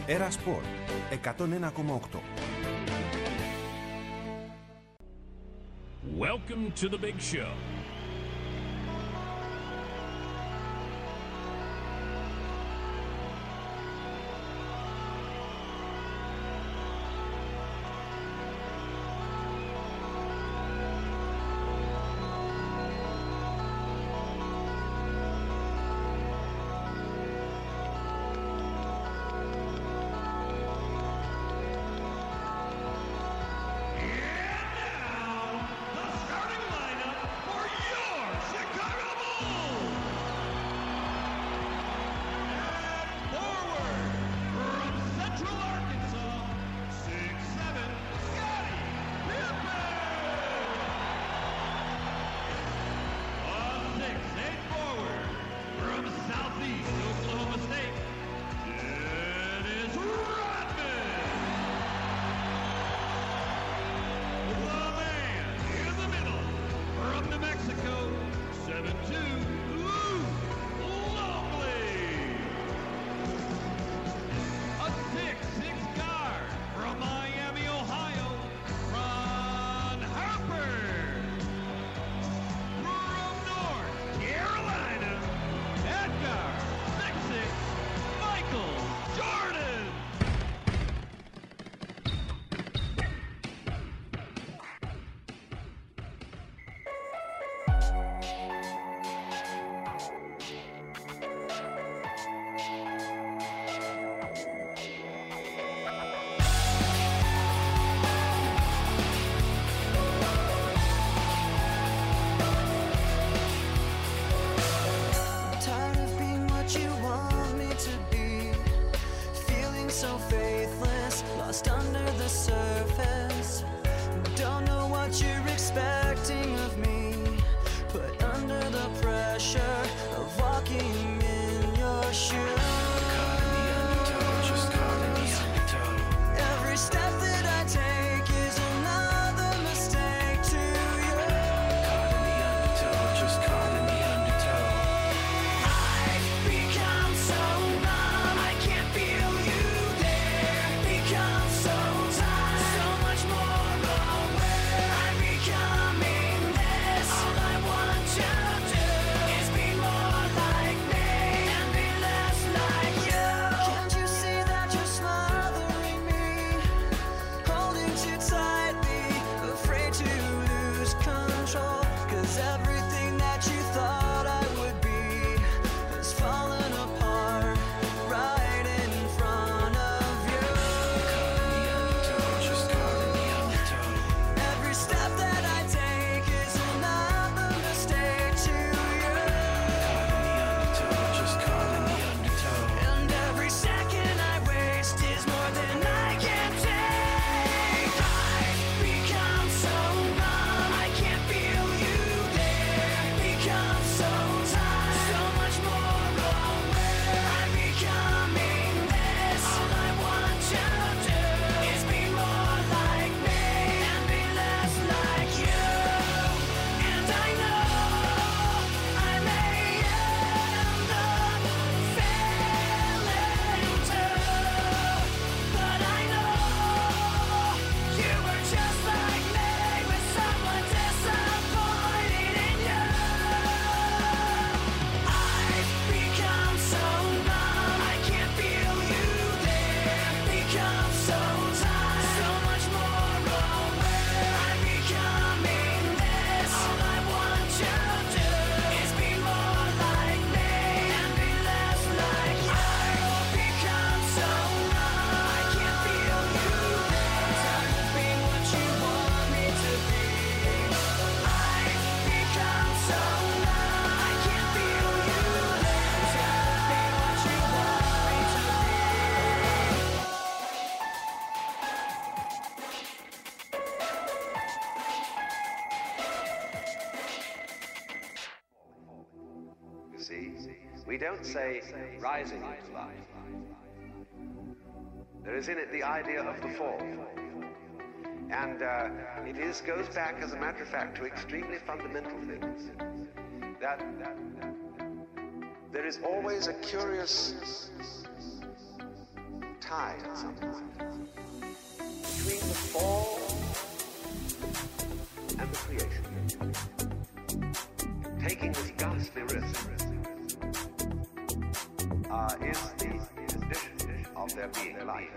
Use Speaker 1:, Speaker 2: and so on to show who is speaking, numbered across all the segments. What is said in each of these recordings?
Speaker 1: Era Sport 101,8.
Speaker 2: Welcome to the big show.
Speaker 3: We don't say rising to life. There is in it the idea of the fall. And it goes back, as a matter of fact, to extremely fundamental things. That there is always a curious tide at some point between the fall and the creation. Taking this ghastly risk is the condition of there being life.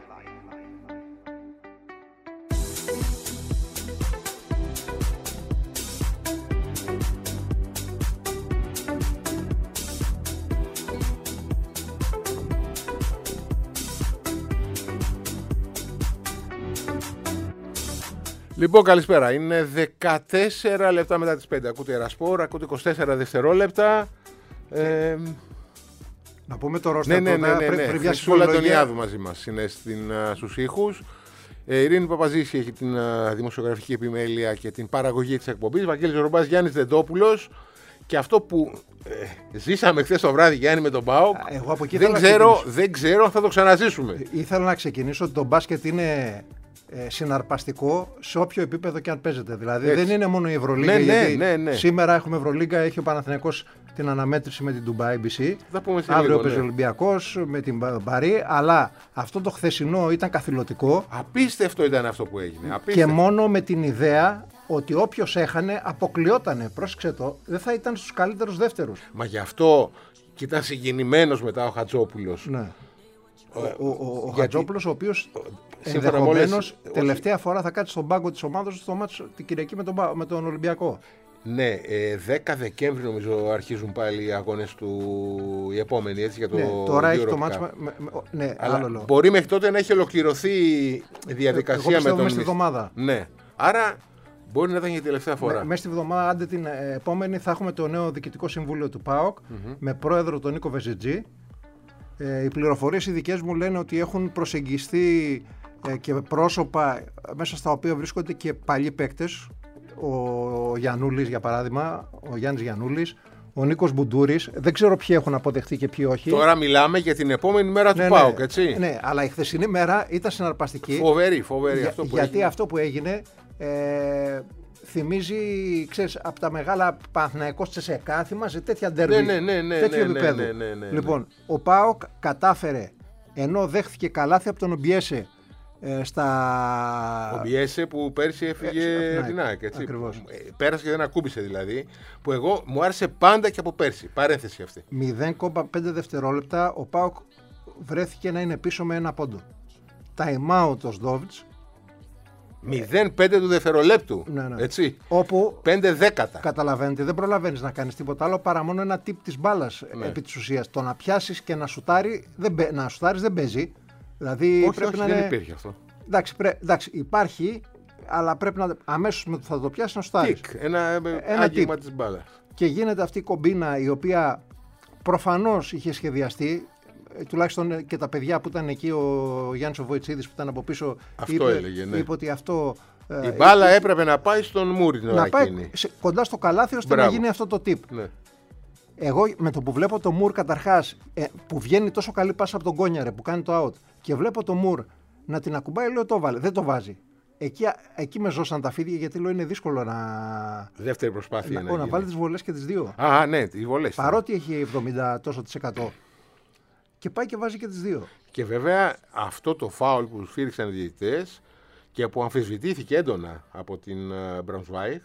Speaker 2: Λοιπόν, καλησπέρα. Είναι 14 λεπτά μετά τις 5. Ακούτε Ερασπόρ, ακούτε 24 δευτερόλεπτα.
Speaker 4: Να πούμε το ρόστερ
Speaker 2: ναι. Χρυσούλα Τονιάδου μαζί μας είναι στους ήχους. Ειρήνη Παπαζήση έχει την δημοσιογραφική επιμέλεια και την παραγωγή της εκπομπής. Βαγγέλης Ρομπάς, Γιάννης Δεντόπουλος. Και αυτό που ζήσαμε χθες το βράδυ, Γιάννη, με τον ΠΑΟΚ, δεν ξέρω αν θα το ξαναζήσουμε.
Speaker 4: Ήθελα να ξεκινήσω ότι το μπάσκετ είναι συναρπαστικό σε όποιο επίπεδο και αν παίζεται. Δηλαδή δεν είναι μόνο η Ευρωλίγκα.
Speaker 2: Ναι.
Speaker 4: Σήμερα έχουμε Ευρωλίγκα, έχει ο Παναθηναϊκός την αναμέτρηση με την Dubai BC. Αύριο παίζει ο Ολυμπιακός με την Παρί. Αλλά αυτό το χθεσινό ήταν καθηλωτικό.
Speaker 2: Απίστευτο ήταν αυτό που έγινε.
Speaker 4: Και μόνο με την ιδέα ότι όποιος έχανε αποκλειότανε. Πρόσεξε το, δεν θα ήταν στους καλύτερους δεύτερους.
Speaker 2: Μα γι' αυτό και ήταν συγκινημένος μετά ο Χατζόπουλος.
Speaker 4: Ναι. Ο Χατζόπουλος, ο οποίος ενδεχομένως τελευταία φορά θα κάτσει στον πάγκο της ομάδας στο μάτσο την Κυριακή με τον Ολυμπιακό.
Speaker 2: Ναι, 10 Δεκέμβρη νομίζω αρχίζουν πάλι οι αγώνες του, οι επόμενοι, έτσι, για το
Speaker 4: τώρα
Speaker 2: Euro
Speaker 4: έχει το
Speaker 2: Cup.
Speaker 4: μάτσο. Ναι,
Speaker 2: αλλά μπορεί μέχρι τότε να έχει ολοκληρωθεί η διαδικασία με τον
Speaker 4: μέσα στη εβδομάδα.
Speaker 2: Ναι, άρα μπορεί να ήταν και η τελευταία φορά.
Speaker 4: Μέσα στη εβδομάδα, άντε την επόμενη, θα έχουμε το νέο διοικητικό συμβούλιο του ΠΑΟΚ με πρόεδρο τον Νίκο Βεζιτζή. Οι πληροφορίες οι δικές μου λένε ότι έχουν προσεγγιστεί και πρόσωπα μέσα στα οποία βρίσκονται και παλιοί παίκτες. Ο Γιαννούλης, για παράδειγμα, ο Γιάννης Γιαννούλης, ο Νίκος Μπουντούρης. Δεν ξέρω ποιοι έχουν αποδεχτεί και ποιοι όχι.
Speaker 2: Τώρα μιλάμε για την επόμενη μέρα του ΠΑΟΚ, έτσι.
Speaker 4: Ναι, αλλά η χθεσινή μέρα ήταν συναρπαστική.
Speaker 2: Φοβερή αυτό που
Speaker 4: γιατί
Speaker 2: έγινε.
Speaker 4: αυτό που έγινε θυμίζει, ξέρεις, από τα μεγάλα Παναθηναϊκός Τσεσεκά, θυμάσαι τέτοια ντέρμπι, τέτοιο επίπεδο. Λοιπόν, ο ΠΑΟΚ κατάφερε, ενώ δέχθηκε καλάθι από τον Ομπιέσε,
Speaker 2: Ο Μπιέσε που πέρσι έφυγε την ΑΕΚ, έτσι. Πέρασε και δεν ακούμπησε δηλαδή. Που εγώ μου άρεσε πάντα και από πέρσι. Παρένθεση αυτή.
Speaker 4: 0,5 δευτερόλεπτα ο ΠΑΟΚ βρέθηκε να είναι πίσω με ένα πόντο. Time out ο Σδόβιτς.
Speaker 2: 0,5 του δευτερολέπτου.
Speaker 4: Ναι.
Speaker 2: Έτσι.
Speaker 4: Όπου
Speaker 2: 5 δέκατα.
Speaker 4: Καταλαβαίνετε, δεν προλαβαίνεις να κάνεις τίποτα άλλο παρά μόνο ένα τύπ της μπάλας επί της ουσίας. Το να πιάσεις και να σουτάρεις δεν παίζει. Δηλαδή πρέπει να
Speaker 2: δεν υπήρχε αυτό.
Speaker 4: Εντάξει, υπάρχει, αλλά πρέπει να αμέσως θα το πιάσει να σουτάρεις.
Speaker 2: Ένα άγγιγμα της μπάλας.
Speaker 4: Και γίνεται αυτή η κομπίνα η οποία προφανώς είχε σχεδιαστεί. Τουλάχιστον και τα παιδιά που ήταν εκεί, ο Γιάννης ο Βοητσίδης που ήταν από πίσω, είπε ότι αυτό.
Speaker 2: Η μπάλα έπρεπε να πάει στον Μούρι την ώρα εκείνη.
Speaker 4: Κοντά στο καλάθι ώστε να γίνει αυτό το τύπ.
Speaker 2: Ναι.
Speaker 4: Εγώ με το που βλέπω το Μουρ καταρχάς που βγαίνει τόσο καλή πάσα από τον Κόνιαρε που κάνει το out και βλέπω το Μουρ να την ακουμπάει, λέω το βάλε. Δεν το βάζει. Εκεί με ζώσαν τα φίδια γιατί λέω είναι δύσκολο να.
Speaker 2: Δεύτερη προσπάθεια
Speaker 4: να βάλει τις βολές και τις δύο.
Speaker 2: Ναι, τις βολές.
Speaker 4: Παρότι έχει 70 τόσο %. Και πάει και βάζει και τις δύο.
Speaker 2: Και βέβαια αυτό το φάουλ που σφύριξαν οι διαιτητές και που αμφισβητήθηκε έντονα από την Braunschweig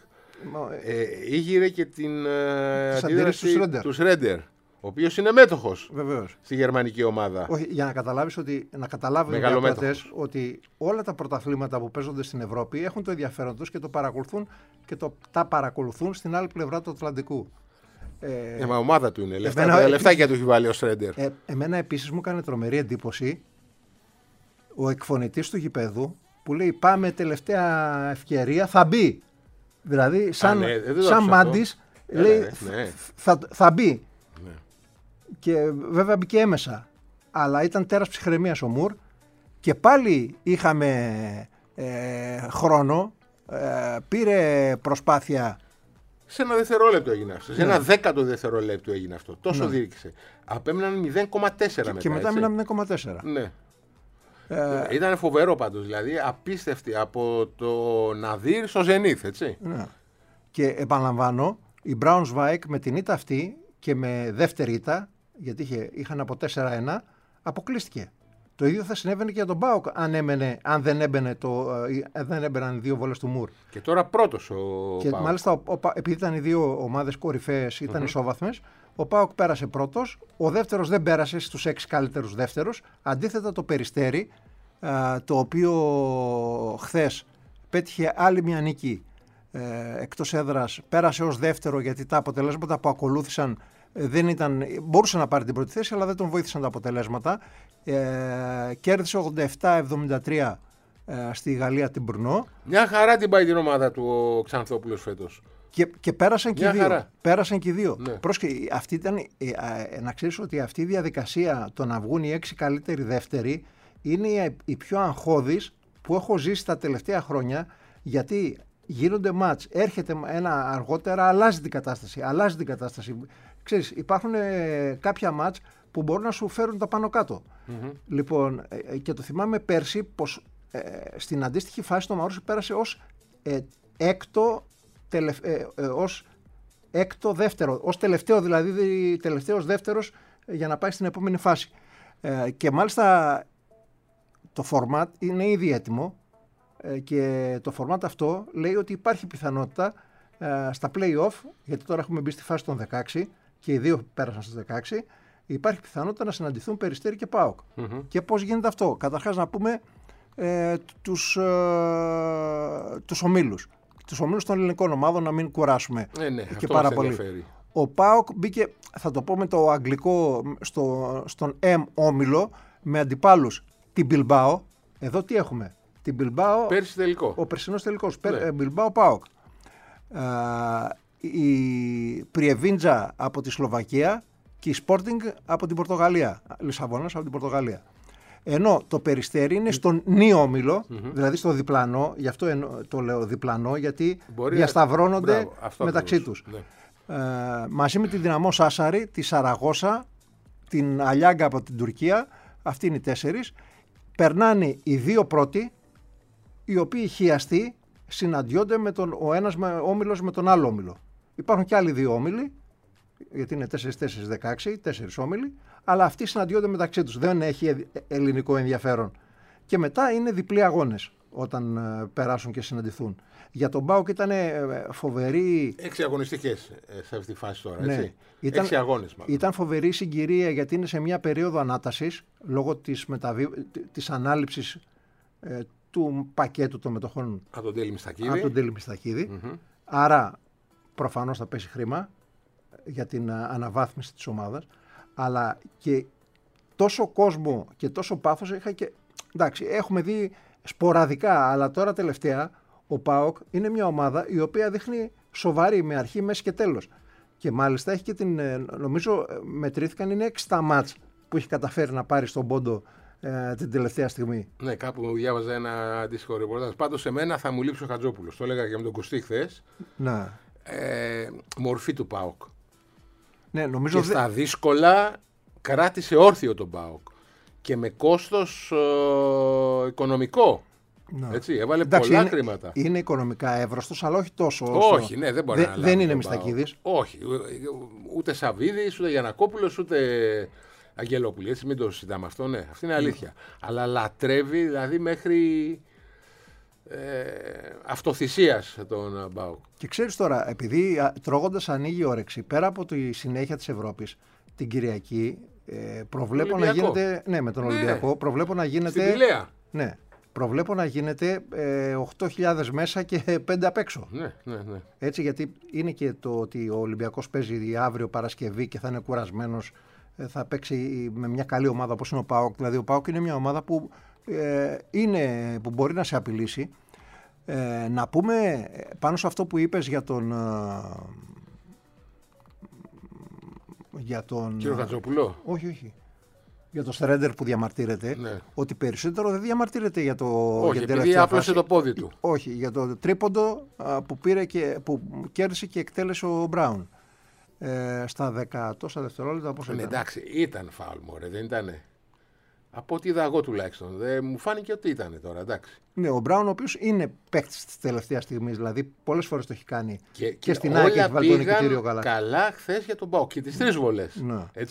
Speaker 2: ήγηρε και την αντίδραση του Σρέντερ, ο οποίος είναι μέτοχος.
Speaker 4: Βεβαίως.
Speaker 2: Στη γερμανική ομάδα.
Speaker 4: Όχι, για να καταλάβεις να καταλάβουν οι ακροατές ότι όλα τα πρωταθλήματα που παίζονται στην Ευρώπη έχουν το ενδιαφέρον τους και το παρακολουθούν και τα παρακολουθούν στην άλλη πλευρά του Ατλαντικού.
Speaker 2: Μα ομάδα του είναι. Λεφτάκια του έχει βάλει ο Σρέντερ.
Speaker 4: Εμένα επίσης μου έκανε τρομερή εντύπωση ο εκφωνητής του γηπέδου που λέει πάμε τελευταία ευκαιρία, θα μπει. Δηλαδή σαν μάντης λέει θα μπει. Ναι. Και βέβαια μπήκε έμεσα. Αλλά ήταν τέρας ψυχραιμίας ο Μουρ και πάλι είχαμε χρόνο, πήρε προσπάθεια.
Speaker 2: Σε ένα δευτερόλεπτο έγινε αυτό. Σε ένα δέκατο δευτερόλεπτο έγινε αυτό. Τόσο δίρκησε. Απέμειναν 0,4 μετά.
Speaker 4: Και μετά έμειναν 0,4.
Speaker 2: Ναι. Ήταν φοβερό πάντως. Δηλαδή απίστευτη από το Ναδύρ στο Ζενίθ, έτσι.
Speaker 4: Ναι. Και επαναλαμβάνω, η Braunschweig με την ήττα αυτή και με δεύτερη ήττα, γιατί είχαν από 4-1, αποκλείστηκε. Το ίδιο θα συνέβαινε και για τον ΠΑΟΚ αν δεν έμπαιναν οι δύο βόλες του Μουρ.
Speaker 2: Και τώρα πρώτος ο ΠΑΟΚ.
Speaker 4: Μάλιστα, επειδή ήταν οι δύο ομάδες κορυφαίες, ήταν ισόβαθμες, ο ΠΑΟΚ πέρασε πρώτος. Ο δεύτερος δεν πέρασε στους 6 καλύτερους δεύτερους. Αντίθετα, το Περιστέρι, το οποίο χθες πέτυχε άλλη μια νίκη εκτός έδρας, πέρασε ως δεύτερο, γιατί τα αποτελέσματα που ακολούθησαν μπορούσε να πάρει την πρώτη θέση, αλλά δεν τον βοήθησαν τα αποτελέσματα. Κέρδισε 87-73 στη Γαλλία την Μπρνό.
Speaker 2: Μια χαρά την πάει την ομάδα του ο Ξανθόπουλος φέτος.
Speaker 4: Και πέρασαν και οι δύο.
Speaker 2: Χαρά.
Speaker 4: Πέρασαν και οι δύο.
Speaker 2: Ναι.
Speaker 4: Αυτή ήταν, να ξέρεις ότι αυτή η διαδικασία το να βγουν οι 6 καλύτεροι δεύτεροι είναι η πιο αγχώδης που έχω ζήσει τα τελευταία χρόνια, γιατί γίνονται μάτς, έρχεται ένα αργότερα, αλλάζει την κατάσταση. Ξέρεις, υπάρχουν κάποια μάτς που μπορούν να σου φέρουν τα πάνω κάτω. Λοιπόν, και το θυμάμαι πέρσι πως στην αντίστοιχη φάση το Μαρούσι πέρασε ως έκτο δεύτερο, ως τελευταίο δηλαδή, τελευταίος δεύτερος για να πάει στην επόμενη φάση. Και μάλιστα το format είναι ήδη έτοιμο και το format αυτό λέει ότι υπάρχει πιθανότητα στα play-off, γιατί τώρα έχουμε μπει στη φάση των 16 και οι δύο πέρασαν στις 16, υπάρχει πιθανότητα να συναντηθούν Περιστέρι και ΠΑΟΚ. Και πώς γίνεται αυτό? Καταρχάς να πούμε τους ομίλους. Τους ομίλους των ελληνικών ομάδων, να μην κουράσουμε και πάρα πολύ. Ενδιαφέρει. Ο ΠΑΟΚ μπήκε, θα το πω με το αγγλικό, στον M όμιλο με αντιπάλους την Bilbao. Εδώ τι έχουμε? Την Bilbao,
Speaker 2: πέρσι τελικό.
Speaker 4: Ο περσινός τελικός. Bilbao ΠΑΟΚ. Η Πριεβίντζα από τη Σλοβακία και η Sporting από την Πορτογαλία. Λισαβόνας από την Πορτογαλία. Ενώ το Περιστέρι είναι στον νη όμιλο, δηλαδή στο διπλανό, γι' αυτό το λέω διπλανό, γιατί διασταυρώνονται μεταξύ τους. Ναι. Μαζί με τη Δυναμό Σάσαρη, τη Σαραγώσα, την Αλιάγκα από την Τουρκία, αυτοί είναι οι 4, περνάνε οι δύο πρώτοι, οι οποίοι χιαστοί συναντιόνται ο ένας όμιλος με τον άλλο όμιλο. Υπάρχουν και άλλοι δύο όμιλοι, γιατί είναι 4-4-16, 4 όμιλοι, αλλά αυτοί συναντιόνται μεταξύ τους. Δεν έχει ελληνικό ενδιαφέρον. Και μετά είναι διπλοί αγώνες όταν περάσουν και συναντηθούν. Για τον ΠΑΟΚ ήταν φοβερή. 6
Speaker 2: αγωνιστικές σε αυτή τη φάση τώρα,
Speaker 4: ναι,
Speaker 2: έτσι. 6 αγώνες μάλλον.
Speaker 4: Ήταν φοβερή συγκυρία, γιατί είναι σε μια περίοδο ανάτασης λόγω της ανάληψης του πακέτου των μετοχών
Speaker 2: από τον
Speaker 4: Τέλη Μιστακίδη. Άρα προφανώς θα πέσει χρήμα για την αναβάθμιση της ομάδας, αλλά και τόσο κόσμο και τόσο πάθος είχα και... Εντάξει, έχουμε δει σποραδικά, αλλά τώρα τελευταία ο ΠΑΟΚ είναι μια ομάδα η οποία δείχνει σοβαρή με αρχή, μέση και τέλος. Και μάλιστα έχει και νομίζω μετρήθηκαν, είναι 6 τα μάτς που έχει καταφέρει να πάρει στον πόντο την τελευταία στιγμή.
Speaker 2: Ναι, κάπου διάβαζα ένα αντίστοιχο ρεπορτάζ. Πάντως σε μένα θα μου λείψει ο Χατζόπουλος. Το έλεγα και με τον Κωστή χθες.
Speaker 4: Να.
Speaker 2: Μορφή του ΠΑΟΚ.
Speaker 4: Ναι, νομίζω
Speaker 2: και στα δύσκολα κράτησε όρθιο τον ΠΑΟΚ. Και με κόστος οικονομικό. Ναι. Έτσι, έβαλε πολλά χρήματα.
Speaker 4: Είναι οικονομικά εύρωστος, αλλά όχι τόσο.
Speaker 2: Όχι, ναι, δεν μπορεί να
Speaker 4: δεν είναι Μιστακίδης.
Speaker 2: Όχι, ούτε Σαββίδης, ούτε Γιαννακόπουλος, ούτε Αγγελόπουλη. Έτσι, μην το συζητάμε αυτό, ναι. Αυτή είναι αλήθεια. Αλλά λατρεύει, δηλαδή μέχρι αυτοθυσίας τον ΠΑΟΚ.
Speaker 4: Και ξέρεις τώρα, επειδή τρώγοντας ανοίγει η όρεξη, πέρα από τη συνέχεια της Ευρώπης, την Κυριακή προβλέπω να γίνεται. Ναι, με τον Ολυμπιακό. Προβλέπω να γίνεται.
Speaker 2: Στην Πηλαία.
Speaker 4: Ναι. Προβλέπω να γίνεται 8.000 μέσα και 5 απ' έξω.
Speaker 2: Ναι.
Speaker 4: Έτσι, γιατί είναι και το ότι ο Ολυμπιακός παίζει αύριο Παρασκευή και θα είναι κουρασμένος. Θα παίξει με μια καλή ομάδα όπως είναι ο ΠΑΟΚ. Δηλαδή, ο ΠΑΟΚ είναι μια ομάδα που μπορεί να σε απειλήσει. Να πούμε πάνω σε αυτό που είπες για τον
Speaker 2: κύριο Χατζόπουλο.
Speaker 4: Όχι. Για το Στρέντερ που διαμαρτύρεται,
Speaker 2: ναι.
Speaker 4: Ότι περισσότερο δεν διαμαρτύρεται για το.
Speaker 2: Όχι, για επειδή άπλωσε το πόδι του.
Speaker 4: Όχι, για το τρίποντο που πήρε και που κέρδισε και εκτέλεσε ο Μπράουν. Στα 10 τόσα δευτερόλεπτα, πώς ήταν.
Speaker 2: Εντάξει, ήταν φάουλ, μωρέ, δεν ήτανε. Από ό,τι είδα εγώ τουλάχιστον. Μου φάνηκε ότι ήταν τώρα, εντάξει.
Speaker 4: Ναι, ο Μπράουν, ο οποίος είναι παίκτης της τελευταίας στιγμής, δηλαδή πολλές φορές το έχει κάνει. Και στην ΑΕΚ έχει βάλει το νικητήριο καλά.
Speaker 2: Καλά χθες για τον ΠΑΟΚ και τις 3 βολές.
Speaker 4: Ναι.
Speaker 2: Έτσι.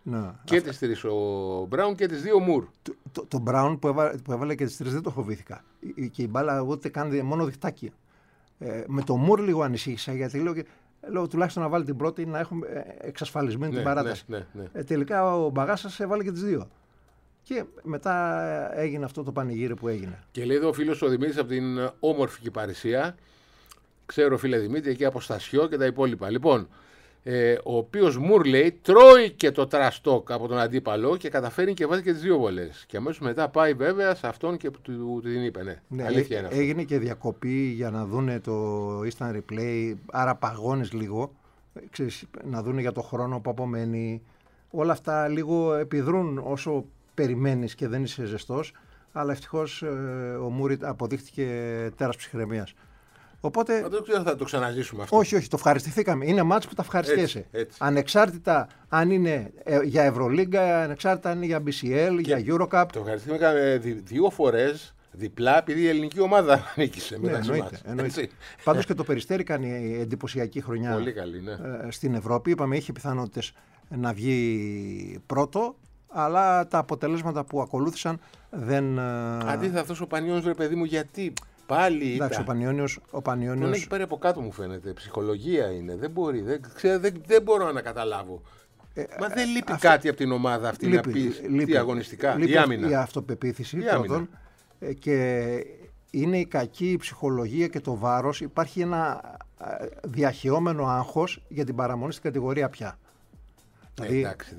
Speaker 2: Να. Και τις 3 ο Μπράουν και τις 2 ο Μουρ.
Speaker 4: Το Μπράουν που έβαλε και τις 3 δεν το φοβήθηκα. Και η μπάλα ούτε καν μόνο διχτάκι. Με το Μουρ λίγο ανησύχησα γιατί λέω τουλάχιστον να βάλει την πρώτη να έχουμε εξασφαλισμένη την παράταση. Ναι. Τελικά ο Μπαγάσας έβαλε και τις 2. Και μετά έγινε αυτό το πανηγύρι που έγινε.
Speaker 2: Και λέει εδώ ο φίλος ο Δημήτρης από την όμορφη Κυπαρισία. Ξέρω φίλε Δημήτρη, εκεί από Στασιό και τα υπόλοιπα. Λοιπόν, ο οποίος Μουρ λέει τρώει και το τραστόκ από τον αντίπαλο και καταφέρει και βάζει και τις 2 βολές. Και αμέσως μετά πάει βέβαια σε αυτόν και του την είπε. Ναι, αλήθεια είναι αυτό.
Speaker 4: Έγινε και διακοπή για να δούνε το instant replay, άρα παγώνεις λίγο, να δούνε για το χρόνο που απομένει. Όλα αυτά λίγο επιδρούν όσο περιμένεις και δεν είσαι ζεστός, αλλά ευτυχώς ο Μουρ αποδείχτηκε τέρας ψυχραιμίας. Οπότε,
Speaker 2: δεν ξέρω αν θα το ξαναζήσουμε αυτό.
Speaker 4: Όχι, το ευχαριστηθήκαμε. Είναι μάτς που τα ευχαριστιέσαι.
Speaker 2: Έτσι.
Speaker 4: Ανεξάρτητα αν είναι για Ευρωλίγκα, ανεξάρτητα αν είναι για BCL, για Eurocup.
Speaker 2: Το ευχαριστηθήκαμε 2 φορές διπλά επειδή η ελληνική ομάδα νίκησε.
Speaker 4: Ναι, εννοείται. Πάντως και το Περιστέρι κάνει εντυπωσιακή χρονιά.
Speaker 2: Πολύ καλή, ναι.
Speaker 4: Στην Ευρώπη. Είπαμε, είχε πιθανότητες να βγει πρώτο, αλλά τα αποτελέσματα που ακολούθησαν δεν.
Speaker 2: Αντίθετα, αυτός ο Πανιόνιος, ρε παιδί μου, γιατί. Πάλι
Speaker 4: εντάξει, ο Πανιόνιος.
Speaker 2: Τον έχει πάρει από κάτω, μου φαίνεται. Ψυχολογία είναι. Δεν μπορεί. Δεν μπορώ να καταλάβω. Μα δεν λείπει κάτι από την ομάδα αυτή να πει αγωνιστικά.
Speaker 4: Λείπει
Speaker 2: η άμυνα.
Speaker 4: Η αυτοπεποίθηση πρώτον. Και είναι η κακή ψυχολογία και το βάρος. Υπάρχει ένα διαχειόμενο άγχος για την παραμονή στην κατηγορία πια.
Speaker 2: Εντάξει,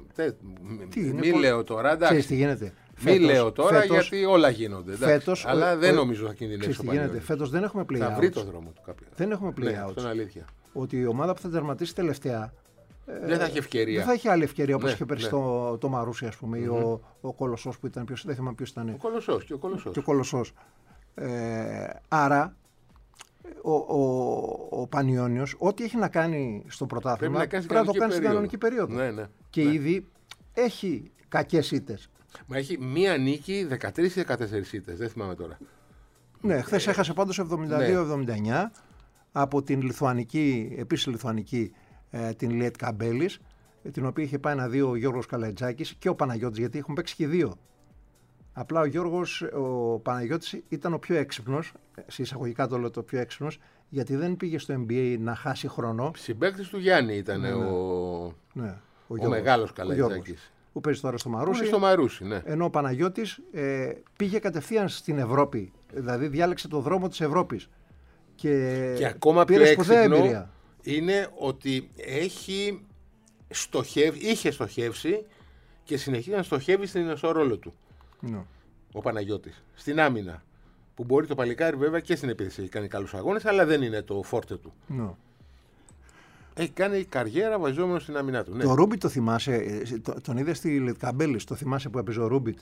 Speaker 2: μην λέω τώρα. Εντάξει.
Speaker 4: Τι γίνεται.
Speaker 2: Μην λέω τώρα γιατί όλα γίνονται. Φέτος, αλλά δεν νομίζω θα κινδυνεύσει ο Πανιόνιος.
Speaker 4: Φέτος δεν έχουμε play-outs.
Speaker 2: Θα βρει το δρόμο του κάποιο.
Speaker 4: Δεν έχουμε play-outs.
Speaker 2: Ναι, αυτό είναι αλήθεια.
Speaker 4: Ότι η ομάδα που θα τερματίσει τελευταία
Speaker 2: δεν θα έχει ευκαιρία.
Speaker 4: Δεν θα έχει άλλη ευκαιρία όπως είχε πέρσι το Μαρούσι, ας πούμε, ή ο Κολοσσός που ήταν. Δεν θυμάμαι ποιος ήταν.
Speaker 2: Ο Κολοσσός.
Speaker 4: Άρα ο Πανιόνιος, ό,τι έχει να κάνει στο πρωτάθλημα, πρέπει να το κάνει στην κανονική περίοδο. Και ήδη έχει κακές ήττες.
Speaker 2: Μα έχει μία νίκη, 13-14 ήττες, δεν θυμάμαι τώρα.
Speaker 4: Ναι, χθες έχασε πάντως 72-79 από την Λιθουανική, επίσης Λιθουανική, την Λιέτ Καμπέλης, την οποία είχε πάει 1-2 ο Γιώργος Καλατζάκης και ο Παναγιώτης, γιατί έχουν παίξει και 2. Απλά ο Παναγιώτης ήταν ο πιο έξυπνος, σε εισαγωγικά το λέω το πιο έξυπνος, γιατί δεν πήγε στο NBA να χάσει χρόνο.
Speaker 2: Συμπαίκτης του Γιάννη ήταν ο μεγάλος Καλατζάκης.
Speaker 4: Που παίζει τώρα στο Μαρούσι.
Speaker 2: Στο Μαρούσι, ναι.
Speaker 4: Ενώ ο Παναγιώτης πήγε κατευθείαν στην Ευρώπη. Δηλαδή διάλεξε το δρόμο της Ευρώπης.
Speaker 2: Και ακόμα πιο έξυπνο είναι ότι είχε στοχεύσει και συνεχίζει να στοχεύει στο ρόλο του. Ο Παναγιώτης. Στην άμυνα. Που μπορεί το παλικάρι βέβαια και στην επίθεση έχει κάνει καλούς αγώνες, αλλά δεν είναι το φόρτε του. Έχει κάνει καριέρα βαζόμενο στην άμυνά του. Ναι.
Speaker 4: Το Ρούμπιτ το θυμάσαι, τον είδε στη Λετκαμπέλης, το θυμάσαι που έπαιζε ο Ρούμπιτ.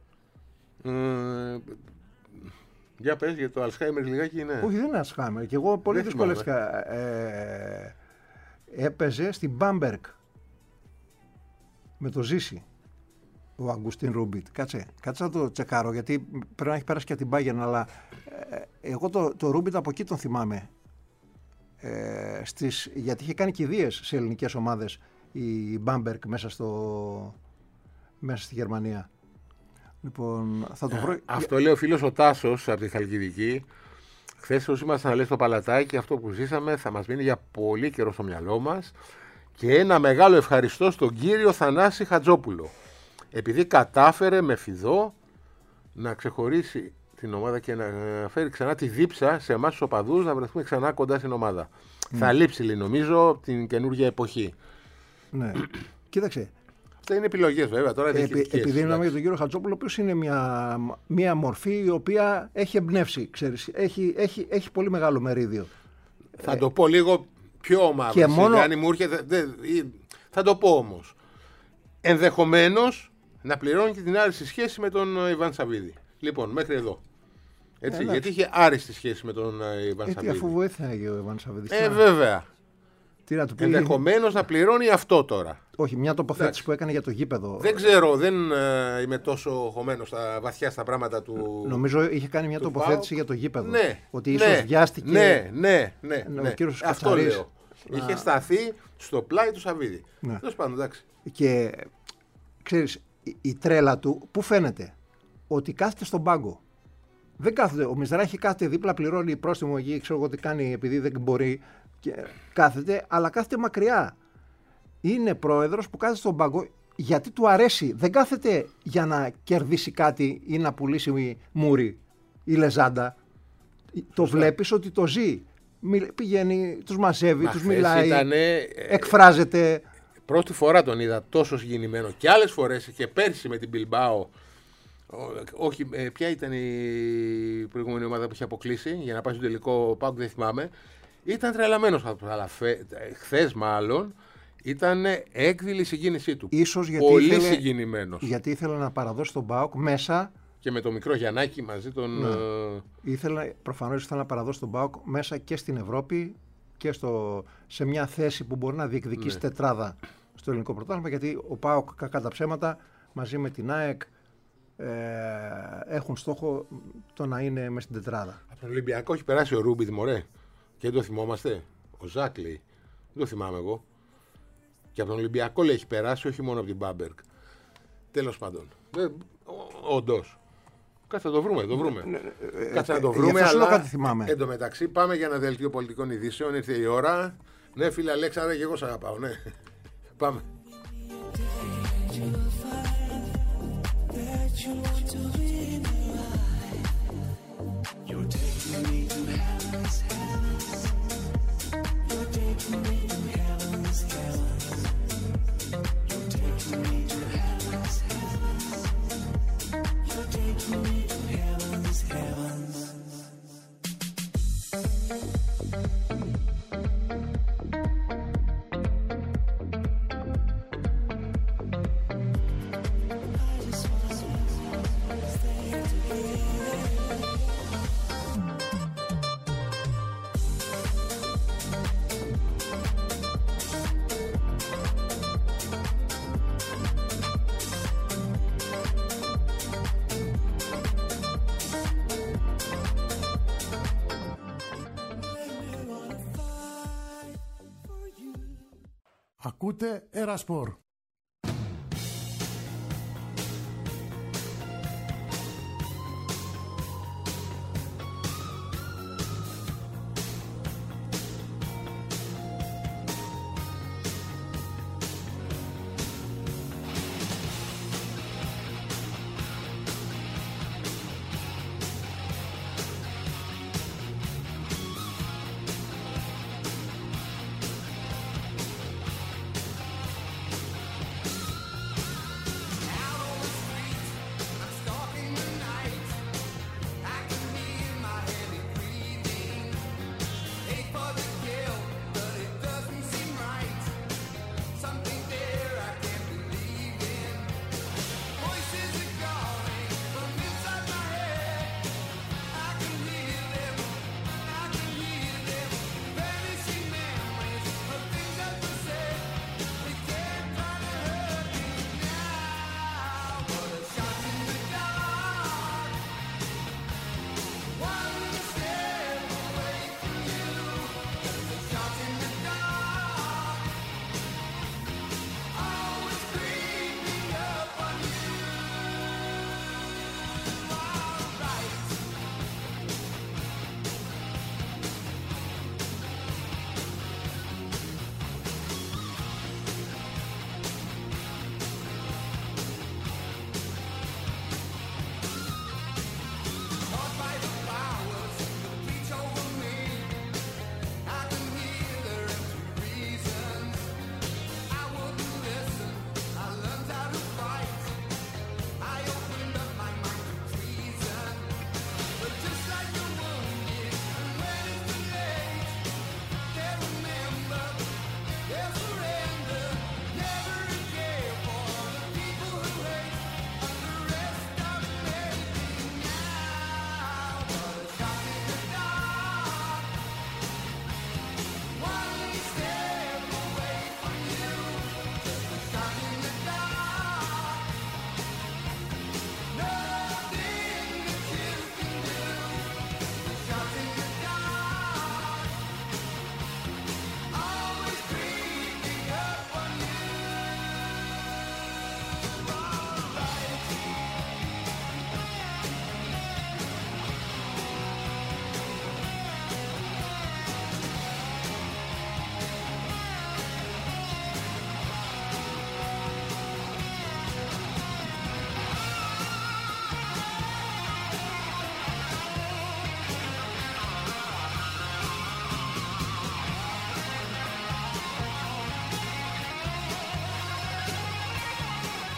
Speaker 2: Για πες, για το Αλσχάιμερ λιγάκι είναι.
Speaker 4: Όχι, δεν είναι Αλσχάιμερ. Και εγώ πολύ δυσκολεύτηκα. Έπαιζε στην Μπάμπεργκ με το Ζήση ο Αγκουστίν Ρούμπιτ. Κάτσε να το τσεκάρω γιατί πρέπει να έχει πέρασει και την Bayern, αλλά εγώ το Ρούμπιτ από εκεί τον θυμάμαι. Γιατί είχε κάνει κηδείες σε ελληνικές ομάδες η Μπάμπεργκ μέσα στη Γερμανία. Λοιπόν, θα το βρω.
Speaker 2: Αυτό λέει ο φίλος ο Τάσος από τη Χαλκιδική. Χθες όσοι ήμασταν να λέει στο Παλατάκι, αυτό που ζήσαμε θα μας μείνει για πολύ καιρό στο μυαλό μας. Και ένα μεγάλο ευχαριστώ στον κύριο Θανάση Χατζόπουλο, επειδή κατάφερε με φιδό να ξεχωρίσει την ομάδα και να φέρει ξανά τη δίψα σε εμάς τους οπαδούς να βρεθούμε ξανά κοντά στην ομάδα. Θα λείψει, λέει, νομίζω, την καινούργια εποχή.
Speaker 4: Ναι. Κοίταξε.
Speaker 2: Αυτά είναι επιλογές, βέβαια. Τώρα
Speaker 4: επειδή μιλάμε για τον κύριο Χατζόπουλο, ο οποίος είναι μια μορφή η οποία έχει εμπνεύσει, ξέρεις, έχει πολύ μεγάλο μερίδιο.
Speaker 2: Θα το πω λίγο πιο ομάδες. Θα το πω όμως. Ενδεχομένως να πληρώνει και την άριστη σχέση με τον Ιβάν Σαββίδη. Λοιπόν, μέχρι εδώ. Έτσι, γιατί είχε άριστη σχέση με τον Ιβάν Σαββίδη.
Speaker 4: Αφού βοήθησε ο Ιβάν Σαββίδη.
Speaker 2: Βέβαια. Ενδεχομένως να πληρώνει αυτό τώρα.
Speaker 4: Όχι, μια τοποθέτηση που έκανε για το γήπεδο.
Speaker 2: Δεν ξέρω, δεν είμαι τόσο χωμένος βαθιά στα πράγματα του.
Speaker 4: Νομίζω είχε κάνει μια τοποθέτηση για το γήπεδο.
Speaker 2: Ναι.
Speaker 4: Ότι ίσως βιάστηκε.
Speaker 2: Ναι.
Speaker 4: Αυτό λέω.
Speaker 2: Είχε σταθεί στο πλάι του Σαββίδη.
Speaker 4: Ναι.
Speaker 2: Τέλος πάντων, εντάξει.
Speaker 4: Και ξέρεις, η τρέλα του που φαίνεται ότι κάθεται στον πάγκο. Δεν κάθεται. Ο Μιζράχη κάθεται δίπλα, πληρώνει πρόστιμο εκεί, ξέρω εγώ τι κάνει επειδή δεν μπορεί. Και κάθεται, αλλά κάθεται μακριά. Είναι πρόεδρος που κάθεται στον πάγκο γιατί του αρέσει. Δεν κάθεται για να κερδίσει κάτι ή να πουλήσει μούρι ή λεζάντα. Το βλέπεις ότι το ζει. Πηγαίνει, τους μαζεύει, τους μιλάει, εκφράζεται.
Speaker 2: Πρώτη φορά τον είδα τόσο συγκινημένο και άλλες φορές και πέρσι με την Μπιλμπάο. Όχι, ποια ήταν η προηγούμενη ομάδα που είχε αποκλείσει για να πάει στο τελικό ΠΑΟΚ, δεν θυμάμαι. Ήταν τρελαμένος, αλλά χθες μάλλον ήταν έκδηλη η συγκίνησή του.
Speaker 4: Ίσως γιατί
Speaker 2: πολύ συγκινημένος.
Speaker 4: Γιατί ήθελε να παραδώσει τον ΠΑΟΚ μέσα.
Speaker 2: Και με το μικρό Γιαννάκη μαζί τον.
Speaker 4: Ναι. Προφανώς ήθελε να παραδώσει τον ΠΑΟΚ μέσα και στην Ευρώπη και σε μια θέση που μπορεί να διεκδικήσει τετράδα στο ελληνικό πρωτάθλημα. Γιατί ο ΠΑΟΚ, κακά τα ψέματα, μαζί με την ΑΕΚ έχουν στόχο το να είναι μέσα στην τετράδα.
Speaker 2: Από τον Ολυμπιακό έχει περάσει ο Ρούμπιτ, μωρέ. Και δεν το θυμόμαστε. Ο Ζάκλι. Δεν το θυμάμαι εγώ. Και από τον Ολυμπιακό λέει έχει περάσει, όχι μόνο από την Μπάμπερκ. Τέλος πάντων. Όντως. Κάτσε να το βρούμε. Κάτσε να το βρούμε. Αλλά εν τω μεταξύ πάμε για ένα δελτίο πολιτικών ειδήσεων. Ήρθε η ώρα. Ναι, φίλε Αλέξανδρε, και εγώ σ' αγαπάω. Ναι. Πάμε.
Speaker 5: Ακούτε Ερασπορ.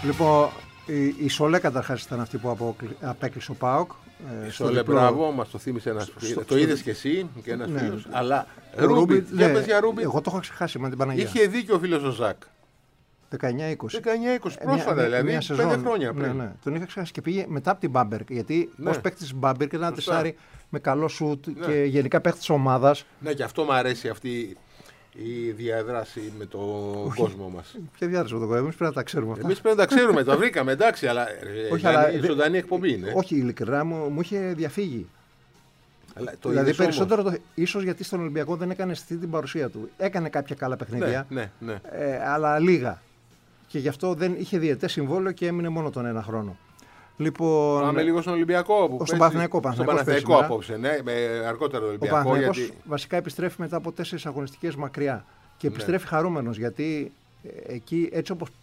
Speaker 4: Λοιπόν, η Σολέ καταρχάς ήταν αυτή που απέκλεισε ο ΠΑΟΚ.
Speaker 2: Σολέ, μπράβο, μας το θύμισε ένας φίλος. Το είδες και εσύ και ένας φίλος. Αλλά Ρούμπιτ, δεν πες για Ρούμπιτ.
Speaker 4: Εγώ το έχω ξεχάσει με την Παναγία.
Speaker 2: Είχε δίκιο ο φίλος ο Ζακ.
Speaker 4: 19-20.
Speaker 2: 19-20, πρόσφατα δηλαδή, 5 χρόνια πριν.
Speaker 4: Ναι. Τον είχα ξεχάσει και πήγε μετά από την Μπάμπερκ. Γιατί ως παίκτης της Μπάμπερκ ήταν ένα τεσάρι με καλό σουτ και γενικά παίκτης της ομάδας.
Speaker 2: Ναι, και αυτό μου αρέσει αυτή η διαδράση με τον κόσμο μας.
Speaker 4: Ποια διάδραση με τον κόσμο, εμείς πρέπει να τα ξέρουμε αυτά.
Speaker 2: Εμείς πρέπει να τα ξέρουμε, το βρήκαμε, εντάξει, αλλά ζωντανή εκπομπή είναι.
Speaker 4: Όχι, ειλικρινά μου είχε διαφύγει.
Speaker 2: Αλλά το
Speaker 4: δηλαδή περισσότερο ίσως γιατί στον Ολυμπιακό δεν έκανε αυτή την παρουσία του. Έκανε κάποια καλά παιχνίδια,
Speaker 2: ναι.
Speaker 4: Αλλά λίγα. Και γι' αυτό δεν είχε διετές συμβόλαιο και έμεινε μόνο τον ένα χρόνο. Λοιπόν,
Speaker 2: πάμε λίγο στον Ολυμπιακό.
Speaker 4: Στον Παναθηναϊκό
Speaker 2: απόψε, ναι, με αργότερο Ολυμπιακό.
Speaker 4: Ο Παναθηναϊκός βασικά επιστρέφει μετά από 4 αγωνιστικές μακριά. Και επιστρέφει χαρούμενος γιατί εκεί έτσι όπως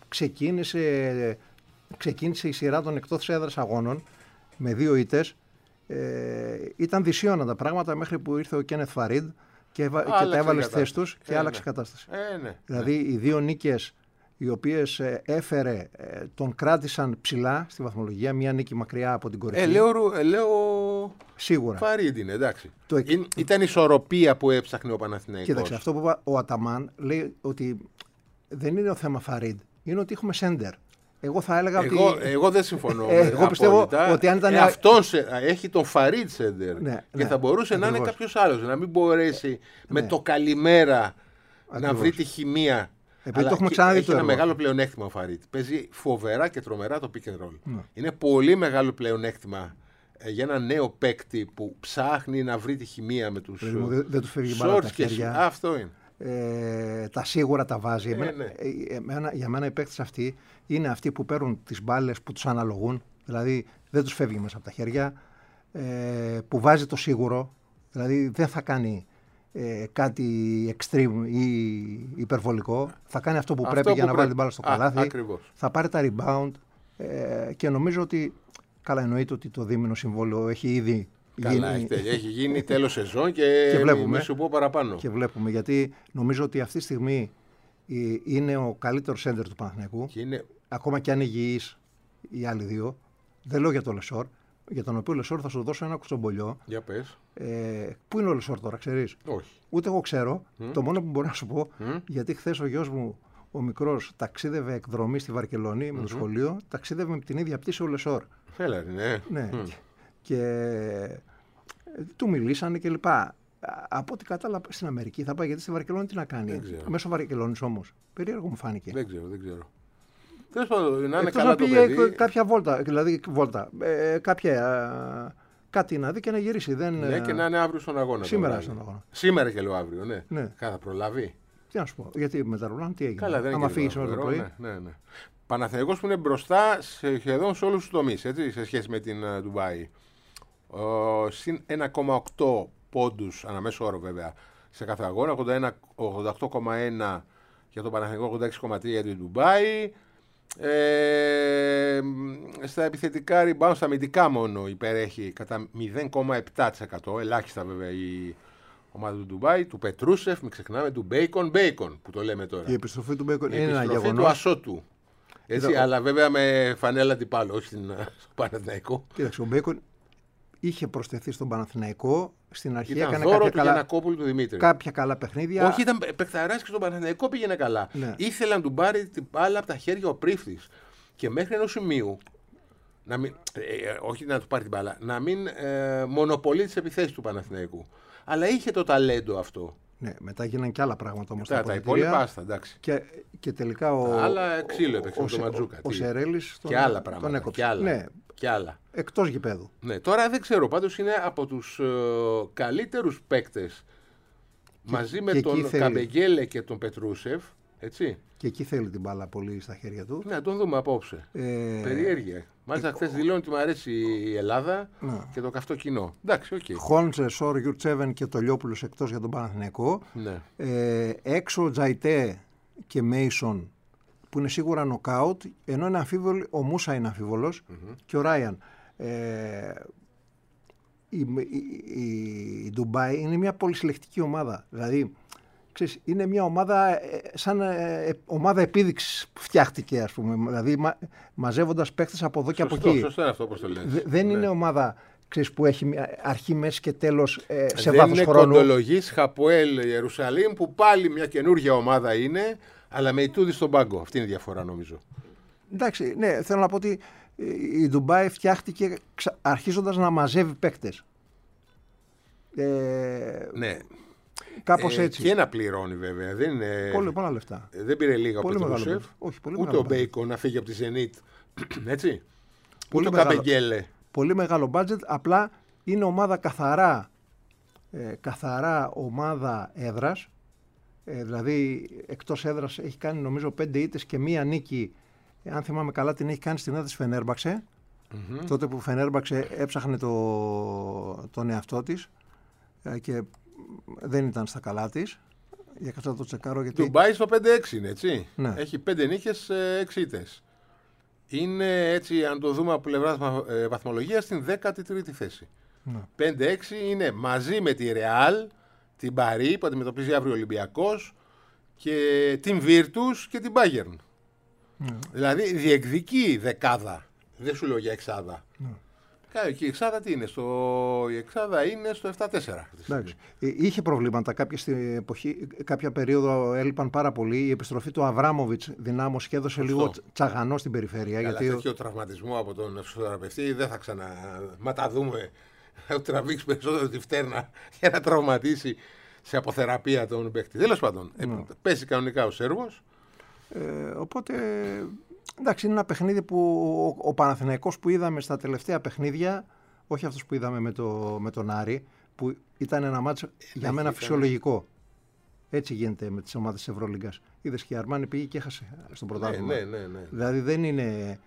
Speaker 4: ξεκίνησε η σειρά των εκτός έδρας αγώνων με 2 ήττες, ήταν δυσίωνα τα πράγματα μέχρι που ήρθε ο Κένεθ Φαρίντ και τα έβαλε στις θέσεις τους και άλλαξε η κατάσταση. Δηλαδή οι 2 νίκες οι οποίες τον κράτησαν ψηλά στη βαθμολογία, μια νίκη μακριά από την κορυφή.
Speaker 2: Λέω
Speaker 4: σίγουρα.
Speaker 2: Φαρίντ είναι, εντάξει. Ήταν ισορροπία που έψαχνε ο Παναθηναϊκός.
Speaker 4: Κοίταξε, αυτό που είπα ο Αταμάν λέει ότι δεν είναι ο θέμα Φαρίντ, είναι ότι έχουμε σέντερ. Εγώ θα έλεγα ότι.
Speaker 2: Εγώ δεν συμφωνώ.
Speaker 4: Εγώ πιστεύω ότι αν ήταν.
Speaker 2: Αυτός έχει τον Φαρίντ σέντερ. Και θα μπορούσε να είναι κάποιος άλλος. Να μην μπορέσει με το καλημέρα να βρει τη χημεία.
Speaker 4: Επειδή το έχουμε ξαναδεί.
Speaker 2: Έχει ένα μεγάλο πλεονέκτημα ο Φαρίντ. Παίζει φοβερά και τρομερά το pick and roll. Είναι πολύ μεγάλο πλεονέκτημα για ένα νέο παίκτη που ψάχνει να βρει τη χημεία με τους.
Speaker 4: Δεν του φεύγει μπάλα από τα χέρια.
Speaker 2: Αυτό είναι.
Speaker 4: Τα σίγουρα τα βάζει. Για μένα οι παίκτες αυτοί είναι αυτοί που παίρνουν τις μπάλες που τους αναλογούν. Δηλαδή δεν τους φεύγει μέσα από τα χέρια. Που βάζει το σίγουρο. Δηλαδή δεν θα κάνει κάτι extreme ή υπερβολικό. Θα κάνει αυτό που πρέπει για να βάλει την μπάλα στο καλάθι. Θα πάρει τα rebound και νομίζω ότι καλά εννοείται ότι το δίμηνο συμβόλαιο έχει ήδη
Speaker 2: έχει γίνει τέλος σεζόν και βλέπουμε. Σου πω παραπάνω.
Speaker 4: Και βλέπουμε γιατί νομίζω ότι αυτή τη στιγμή είναι ο καλύτερος σέντερ του Παναθηναϊκού. Ακόμα και αν είναι υγιείς οι άλλοι 2. Δεν λέω για το Λεσόρ. Για τον οποίο Λεσόρ θα σου δώσω ένα κουστομπολιό.
Speaker 2: Για πες.
Speaker 4: Πού είναι ο Λεσόρ τώρα, ξέρεις?
Speaker 2: Όχι.
Speaker 4: Ούτε εγώ ξέρω. Το μόνο που μπορώ να σου πω, γιατί χθες ο γιος μου, ο μικρός, ταξίδευε εκδρομή στη Βαρκελόνη με το σχολείο, ταξίδευε με την ίδια πτήση ο Λεσόρ.
Speaker 2: Ναι.
Speaker 4: Και του μιλήσανε κλπ. Από ό,τι κατάλαβα στην Αμερική θα πάει, γιατί στη Βαρκελόνη τι να κάνει. Μέσω Βαρκελόνης όμως. Περίεργο μου φάνηκε.
Speaker 2: Δεν ξέρω. Τέλος πάντων, να είναι καλά το παιδί.
Speaker 4: Κάποια βόλτα, δηλαδή κάτι να δει και να γυρίσει.
Speaker 2: Ναι, και να είναι αύριο στον αγώνα.
Speaker 4: Σήμερα στον αγώνα.
Speaker 2: Σήμερα και λέω αύριο, ναι. Θα προλάβει.
Speaker 4: Τι να σου πω, γιατί με τα ρολάν τι έγινε.
Speaker 2: Καλά, δεν
Speaker 4: άμα φύγει σήμερα το πρωί.
Speaker 2: Ναι. Παναθηναϊκός που είναι μπροστά σχεδόν σε όλους τους τομείς, έτσι, σε σχέση με την Ντουμπάι. Συν 1,8 πόντους αναμέσο όρο βέβαια σε κάθε αγώνα, 88,1 για τον Παναθηναϊκό, 86,3 για την Ντουμπάι. Στα επιθετικά rebound, στα αμυντικά μόνο υπερέχει κατά 0,7%, ελάχιστα βέβαια η ομάδα του Ντουμπάι, του Πετρούσεφ, μην ξεχνάμε, του Μπέικον που το λέμε τώρα.
Speaker 4: Η επιστροφή του Μπέικον είναι ένα
Speaker 2: γεγονός. Του Ασώτου. Έτσι, αλλά βέβαια με φανέλα τυπάλο, όχι στο Παναθηναϊκό.
Speaker 4: Κοίταξε, ο Μπέικον είχε προσθεθεί στον Παναθηναϊκό. Στην αρχή
Speaker 2: ήταν
Speaker 4: έκανε
Speaker 2: δώρο του Γιαννακόπουλου του Δημήτρη.
Speaker 4: Κάποια καλά παιχνίδια.
Speaker 2: Όχι, ήταν παιχταράς και στον Παναθηναϊκό πήγαινε καλά.
Speaker 4: Ναι.
Speaker 2: Ήθελε να του πάρει την μπάλα από τα χέρια ο Πρίφτης. Και μέχρι ενός σημείου, όχι να του πάρει την μπάλα, να μην μονοπολεί τις επιθέσεις του Παναθηναϊκού. Αλλά είχε το ταλέντο αυτό.
Speaker 4: Ναι, μετά γίνανε και άλλα πράγματα όμως.
Speaker 2: Τα υπόλοιπα άστα, εντάξει.
Speaker 4: Και τελικά
Speaker 2: άλλα ξύλο έπαιξε με τον Ματζούκα.
Speaker 4: Ο Σερέλης
Speaker 2: και άλλα πράγματα.
Speaker 4: Τον έκοψε.
Speaker 2: Και άλλα.
Speaker 4: Εκτός γηπέδου.
Speaker 2: Ναι, τώρα δεν ξέρω. Πάντως είναι από τους καλύτερους παίκτες μαζί με τον Καμπεγγέλε και τον Πετρούσεφ. Έτσι.
Speaker 4: Και εκεί θέλει την μπάλα πολύ στα χέρια του.
Speaker 2: Ναι, τον δούμε απόψε. Περιέργεια. Μάλιστα, χθες δηλώνει ότι μου αρέσει η Ελλάδα και το καυτό κοινό. Εντάξει, οκ.
Speaker 4: Χόντζε, Σόρ, Γιουρτσέβεν και το Λιόπουλος εκτός για τον Παναθηναϊκό.
Speaker 2: Ναι.
Speaker 4: Έξω Τζαϊτέ και Μέισον που είναι σίγουρα νοκάουτ, ενώ είναι αμφίβολο, ο Μούσα είναι αμφίβολος και ο Ράιαν. Η Ντουμπάι είναι μια πολυσυλλεκτική ομάδα. Δηλαδή, ξέρεις, είναι μια ομάδα σαν ομάδα επίδειξης που φτιάχτηκε, ας πούμε. Δηλαδή μαζεύοντας παίκτες από εδώ και από εκεί.
Speaker 2: Σωστό είναι αυτό όπως το λες.
Speaker 4: Δεν είναι ομάδα, ξέρεις, που έχει αρχή, μέση και τέλος σε βάθος
Speaker 2: χρόνου. Δεν είναι κοντολογής Χαποέλ Ιερουσαλήμ που πάλι μια καινούργια ομάδα είναι, αλλά με Ιτούδη στον πάγκο. Αυτή είναι η διαφορά νομίζω.
Speaker 4: Εντάξει, ναι, θέλω να πω ότι η Ντουμπάι φτιάχτηκε αρχίζοντας να μαζεύει παίκτες.
Speaker 2: Ναι.
Speaker 4: Κάπως έτσι.
Speaker 2: Και να πληρώνει βέβαια. Δεν είναι...
Speaker 4: Πολλά λεφτά.
Speaker 2: Δεν πήρε λίγα από τον Ρουσεφ. Ούτε ο Μπέικον να φύγει από τη Ζενίτ. Έτσι. Ούτε ο Καμπεγγέλε.
Speaker 4: Πολύ μεγάλο μπάτζετ. Απλά είναι ομάδα καθαρά ομάδα έδρας. Δηλαδή εκτός έδρας έχει κάνει νομίζω 5 ήττες και μία νίκη. Αν θυμάμαι καλά την έχει κάνει στην έδρα της Φενέρμπαξε. Τότε που Φενέρμπαξε έψαχνε τον εαυτό της και δεν ήταν στα καλά της. Για κάτω να το τσεκάρω γιατί...
Speaker 2: Ντουμπάι στο 5-6 είναι, έτσι.
Speaker 4: Ναι.
Speaker 2: Έχει 5 νίκες, 6 ήττες. Είναι έτσι, αν το δούμε από πλευράς βαθμολογίας, στην 13η θέση.
Speaker 4: Ναι.
Speaker 2: 5-6 είναι μαζί με τη Ρεάλ, την Παρί που αντιμετωπίζει αύριο ο Ολυμπιακός και την Βίρτους και την Bayern.
Speaker 4: Ναι.
Speaker 2: Δηλαδή διεκδικεί δεκάδα. Δεν σου λέω για εξάδα.
Speaker 4: Ναι.
Speaker 2: Και η εξάδα τι είναι, η εξάδα είναι στο 7-4.
Speaker 4: Εντάξει. Είχε προβλήματα κάποια περίοδο έλειπαν πάρα πολύ. Η επιστροφή του Αβράμοβιτς δυνάμωσε και έδωσε λίγο τσαγανό στην περιφέρεια.
Speaker 2: Αλλά τέτοιο τραυματισμό από τον φυσιοθεραπευτή δεν θα ξανα... Μα τα δούμε. Θα τραβήξει περισσότερο τη φτέρνα για να τραυματίσει σε αποθεραπεία τον παίκτη. Τέλος πάντων, πέσει κανονικά ο Σέρβος.
Speaker 4: Οπότε... Εντάξει, είναι ένα παιχνίδι που ο Παναθηναϊκός που είδαμε στα τελευταία παιχνίδια, όχι αυτός που είδαμε με τον Άρη, που ήταν ένα μάτς για μένα φυσιολογικό. Έτσι γίνεται με τις ομάδες της Ευρωλίγκας. Είδες και η Αρμάνη πήγε και έχασε στον πρωτάθλημα.
Speaker 2: Ναι.
Speaker 4: Δηλαδή δεν είναι...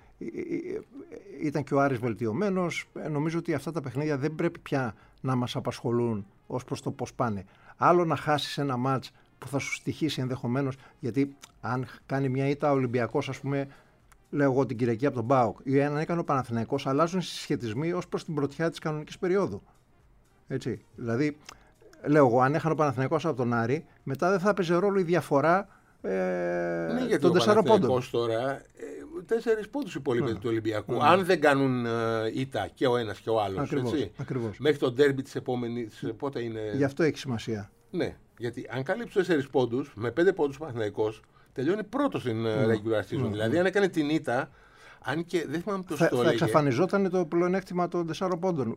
Speaker 4: Ήταν και ο Άρης βελτιωμένος. Νομίζω ότι αυτά τα παιχνίδια δεν πρέπει πια να μας απασχολούν ως προς το πώς πάνε. Άλλο να χάσεις ένα μάτς που θα σου στοιχήσει ενδεχομένως, γιατί αν κάνει μια ήττα ο Ολυμπιακός, ας πούμε, λέω εγώ την Κυριακή από τον ΠΑΟΚ, ή αν έκανε ο Παναθηναϊκός, αλλάζουν οι συσχετισμοί ως προς την πρωτιά της κανονικής περίοδου. Έτσι. Δηλαδή, λέω εγώ, αν έχανε ο Παναθηναϊκός από τον Άρη, μετά δεν θα έπαιζε ρόλο η διαφορά των 4 πόντων.
Speaker 2: Τώρα, 4 πόντους υπόλοιποι του Ολυμπιακού. Αν δεν κάνουν ήττα και ο ένας και ο άλλος.
Speaker 4: Ακριβώς.
Speaker 2: Μέχρι το ντέρμπι της επόμενης, πότε είναι.
Speaker 4: Γι' αυτό έχει σημασία.
Speaker 2: Ναι, γιατί αν καλύψει 4 πόντους, με 5 πόντους ο Παναθηναϊκός, τελειώνει πρώτος στην regular season. Δηλαδή, αν έκανε την ήττα, αν και δεν θυμάμαι το
Speaker 4: θα εξαφανιζόταν το πλεονέκτημα των 4 πόντων.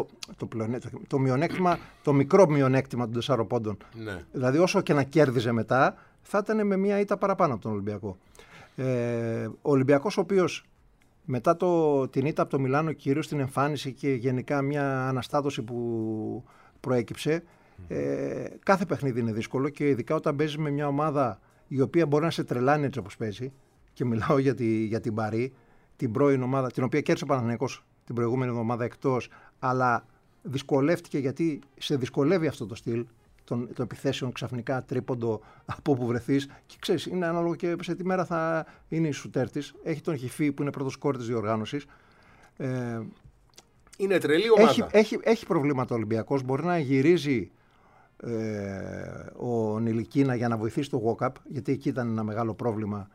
Speaker 4: Το μικρό μειονέκτημα των 4 πόντων.
Speaker 2: Ναι.
Speaker 4: Δηλαδή, όσο και να κέρδιζε μετά, θα ήταν με μια ήττα παραπάνω από τον Ολυμπιακό. Ο Ολυμπιακός, ο οποίος μετά την ήττα από το Μιλάνο, κυρίως την εμφάνιση και γενικά μια αναστάτωση που προέκυψε, κάθε παιχνίδι είναι δύσκολο και ειδικά όταν παίζεις με μια ομάδα η οποία μπορεί να σε τρελάνει έτσι όπως παίζει, και μιλάω για την Παρί, την πρώην ομάδα, την οποία κέρδισε ο Παναθηναϊκός την προηγούμενη εβδομάδα εκτός, αλλά δυσκολεύτηκε γιατί σε δυσκολεύει αυτό το στυλ των επιθέσεων ξαφνικά τρίποντο από όπου βρεθείς, και ξέρεις, είναι ανάλογο και σε τι μέρα θα είναι η σουτέρ της. Έχει τον Χιφή που είναι πρώτος σκόρ της διοργάνωσης.
Speaker 2: Είναι τρελή ομάδα.
Speaker 4: Έχει προβλήματα ο Ολυμπιακός, μπορεί να γυρίζει ο Νιλικίνα για να βοηθήσει το walk-up, γιατί εκεί ήταν ένα μεγάλο πρόβλημα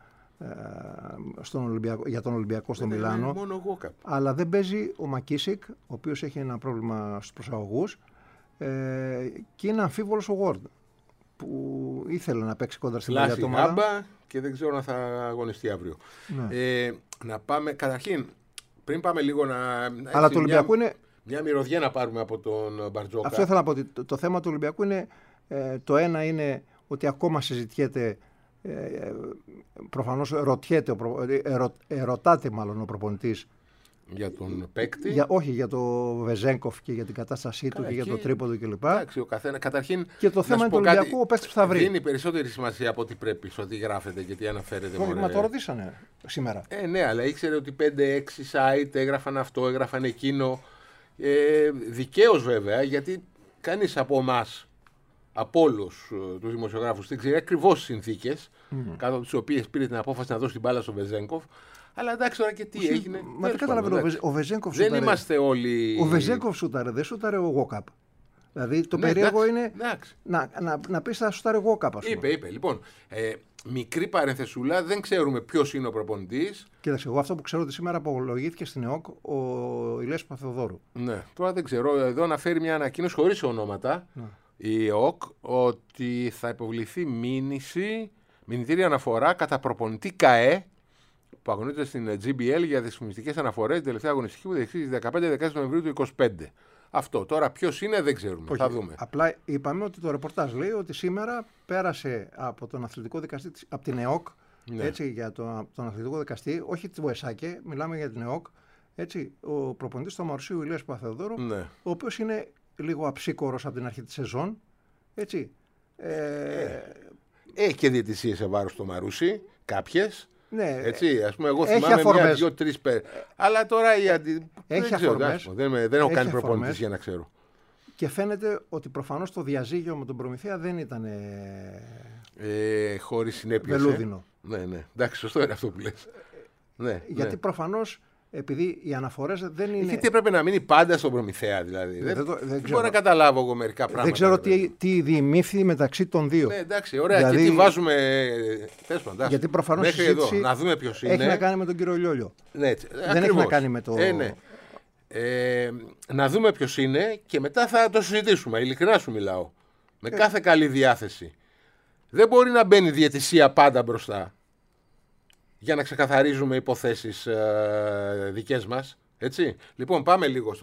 Speaker 4: για τον Ολυμπιακό στο Μιλάνο. Αλλά δεν παίζει ο Μακίσικ, ο οποίος έχει ένα πρόβλημα στους προσαγωγούς, και είναι αμφίβολος ο Ward, που ήθελε να παίξει κόντρα στην παλιά ομάδα
Speaker 2: και δεν ξέρω αν θα αγωνιστεί αύριο. Ναι. Να πάμε καταρχήν, πριν πάμε λίγο
Speaker 4: αλλά το Ολυμπιακό είναι
Speaker 2: μια μυρωδιά να πάρουμε από τον Μπαρτζόκα.
Speaker 4: Αυτό ήθελα να πω, ότι το θέμα του Ολυμπιακού είναι, το ένα είναι ότι ακόμα συζητιέται, προφανώς ερωτάται μάλλον ο προπονητής
Speaker 2: για τον παίκτη.
Speaker 4: Όχι, για το Βεζένκοφ και για την κατάστασή του και για το τρίποντο κλπ.
Speaker 2: Εντάξει, ο καθένα. Καταρχήν.
Speaker 4: Και το θέμα είναι του Ολυμπιακού, ο παίκτης που θα βρει.
Speaker 2: Δίνει περισσότερη σημασία από ό,τι πρέπει, στο τι γράφεται και τι αναφέρεται.
Speaker 4: Μα το ρωτήσανε σήμερα.
Speaker 2: Ναι, αλλά ήξερε ότι 5-6 site έγραφαν αυτό, έγραφαν εκείνο. Δικαίως βέβαια, γιατί κανείς από εμάς, από όλους τους δημοσιογράφους, δεν ξέρει ακριβώς τις συνθήκες κάτω από τις οποίες πήρε την απόφαση να δώσει την μπάλα στον Βεζένκοφ. Αλλά εντάξει, τώρα και τι έγινε.
Speaker 4: Μα δεν καταλαβαίνω. Ο Βεζένκοφ
Speaker 2: δεν είμαστε όλοι.
Speaker 4: Ο Βεζένκοφ σούταρε, δεν σούταρε ο Γόκαπ. Δηλαδή το περίεργο είναι να πεις θα σουτάρει εγώ κάπου.
Speaker 2: Είπε. Λοιπόν, μικρή παρενθεσούλα, δεν ξέρουμε ποιος είναι ο προπονητής.
Speaker 4: Κοίταξε, εγώ αυτό που ξέρω ότι σήμερα απολογήθηκε στην ΕΟΚ ο Ηλίας Παπαθεοδόρου.
Speaker 2: Ναι, τώρα δεν ξέρω. Εδώ αναφέρει μια ανακοίνωση χωρίς ονόματα η ΕΟΚ ότι θα υποβληθεί μηνυτήρια αναφορά κατά προπονητή ΚΑΕ που αγωνίζεται στην GBL για δυσφημιστικές αναφορές την τελευταία αγωνιστική που διεξήγησε 15-16 Νοεμβρίου του 2025. Αυτό. Τώρα ποιος είναι δεν ξέρουμε.
Speaker 4: Όχι,
Speaker 2: θα δούμε.
Speaker 4: Απλά είπαμε ότι το ρεπορτάζ λέει ότι σήμερα πέρασε από τον αθλητικό δικαστή, από την ΕΟΚ, έτσι, για τον αθλητικό δικαστή, όχι τη Βουεσάκε, μιλάμε για την ΕΟΚ, έτσι, ο προπονητής του Αμαρουσίου Ηλίας Παπαθεοδόρου, ο οποίος είναι λίγο αψίκορος από την αρχή της σεζόν. Έτσι.
Speaker 2: Έχει και διαιτησίες σε βάρος του Μαρούσι, κάποιες.
Speaker 4: Ναι,
Speaker 2: έτσι, ας πούμε, εγώ θυμάμαι μια, δύο, τρεις αλλά τώρα
Speaker 4: έχει αφορμές.
Speaker 2: Δεν έχω κάνει προπονητής για να ξέρω.
Speaker 4: Και φαίνεται ότι προφανώς το διαζύγιο με τον Προμηθέα δεν ήταν
Speaker 2: χωρίς συνέπειες.
Speaker 4: Βελούδινο.
Speaker 2: Ναι. Εντάξει, σωστό είναι αυτό που λες.
Speaker 4: Γιατί προφανώς επειδή οι αναφορές δεν είναι.
Speaker 2: Γιατί έπρεπε να μείνει πάντα στον Προμηθέα, δηλαδή. Δεν μπορώ να καταλάβω εγώ μερικά πράγματα.
Speaker 4: Δεν ξέρω τι διημήφθη μεταξύ των δύο.
Speaker 2: Ναι, εντάξει, ωραία. Δηλαδή, και τι βάζουμε.
Speaker 4: Γιατί προφανώς
Speaker 2: μέχρι εδώ, να δούμε ποιος είναι.
Speaker 4: Έχει να κάνει με τον κύριο Λιόλιο.
Speaker 2: Ναι, έτσι,
Speaker 4: δεν ακριβώς. Έχει να κάνει με το.
Speaker 2: Ναι. Να δούμε ποιος είναι και μετά θα το συζητήσουμε. Ειλικρινά σου μιλάω. Με κάθε καλή διάθεση. Δεν μπορεί να μπαίνει διαιτησία πάντα μπροστά. Για να ξεκαθαρίζουμε υποθέσεις δικές μας, έτσι. Λοιπόν, πάμε λίγο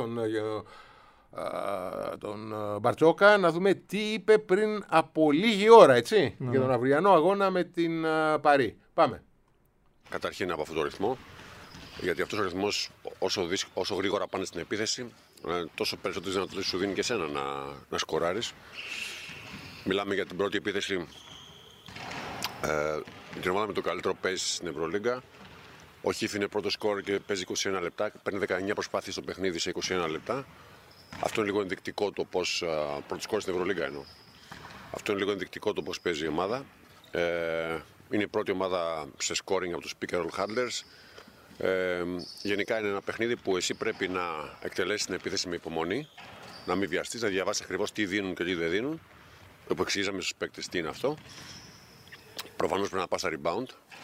Speaker 2: τον Μπαρτζόκα να δούμε τι είπε πριν από λίγη ώρα, έτσι, για τον αυριανό αγώνα με την Παρί. Πάμε.
Speaker 6: Καταρχήν από αυτόν τον ρυθμό, γιατί αυτός ο ρυθμός όσο γρήγορα πάνε στην επίθεση, τόσο περισσότερες δυνατότητες σου δίνει και εσένα να σκοράρεις. Μιλάμε για την πρώτη επίθεση. Την ομάδα με το καλύτερο παίζει στην Ευρωλίγκα. Ο Χίφ είναι πρώτο σκόρ και παίζει 21 λεπτά. Παίρνει 19 προσπάθειες στο παιχνίδι σε 21 λεπτά. Αυτό είναι λίγο ενδεικτικό το πώς. Πρώτο σκόρ στην Ευρωλίγκα εννοώ. Αυτό είναι λίγο ενδεικτικό το πώς παίζει η ομάδα. Είναι η πρώτη ομάδα σε scoring από τους pick and roll handlers. Γενικά είναι ένα παιχνίδι που εσύ πρέπει να εκτελέσεις την επίθεση με υπομονή. Να μην βιαστείς, να διαβάσεις ακριβώς τι δίνουν και τι δεν δίνουν. Που εξηγήσαμε στους παίκτες τι είναι αυτό. Προφανώς πρέπει να πας στα rebound.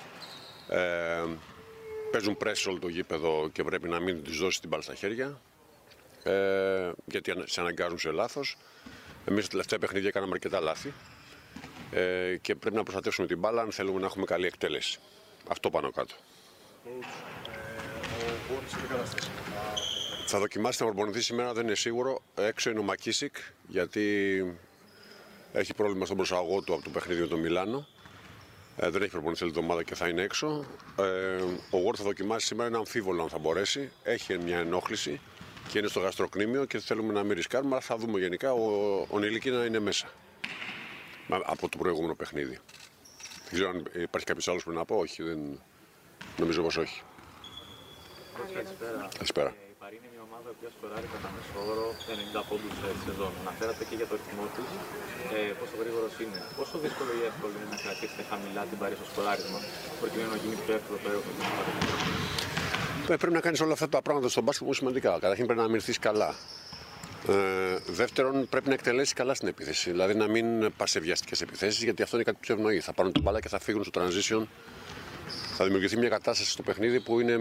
Speaker 6: Παίζουν press όλο το γήπεδο και πρέπει να μην τους δώσεις την μπάλα στα χέρια. Γιατί σε αναγκάζουν σε λάθος. Εμείς στα τελευταία παιχνίδια κάναμε αρκετά λάθη. Και πρέπει να προστατεύσουμε την μπάλα αν θέλουμε να έχουμε καλή εκτέλεση. Αυτό πάνω κάτω. Θα δοκιμάσει να προπονηθεί σήμερα, δεν είναι σίγουρο. Έξω είναι ο Μακίσικ, γιατί έχει πρόβλημα στον προσαγωγό του από το παιχνίδι με το Μιλάνο. Δεν έχει προπονηθεί όλη την εβδομάδα και θα είναι έξω. Ο Γουόρ θα δοκιμάσει σήμερα, είναι αμφίβολο αν θα μπορέσει. Έχει μια ενόχληση και είναι στο γαστροκνήμιο και θέλουμε να μην ρισκάρουμε, αλλά θα δούμε γενικά. Ο Νιλίκινα είναι μέσα από το προηγούμενο παιχνίδι. Δεν ξέρω αν υπάρχει κάποιος άλλος που να πω. Όχι, νομίζω πως όχι. Καλησπέρα.
Speaker 7: Η Παρί είναι μια ομάδα που σκοράρει κατά μέσο όρο 90 πόντους σε σεζόν. Αναφέρατε και για το ρυθμό της, πόσο γρήγορος είναι. Πόσο δύσκολο ή εύκολο είναι να κρατήσετε χαμηλά την Παρί στο σκοράρισμα, προκειμένου να γίνει πιο εύκολο το έργο του.
Speaker 6: Πρέπει να κάνεις όλα αυτά τα πράγματα στον μπάσκετ που είναι σημαντικά. Καταρχήν πρέπει να αμυνθείς καλά. Δεύτερον, πρέπει να εκτελέσεις καλά στην επίθεση. Δηλαδή να μην πας σε βιαστικές επιθέσεις, γιατί αυτό είναι κάτι που ευνοεί. Θα πάρουν την μπάλα και θα φύγουν στο transition. Θα δημιουργηθεί μια κατάσταση στο παιχνίδι που είναι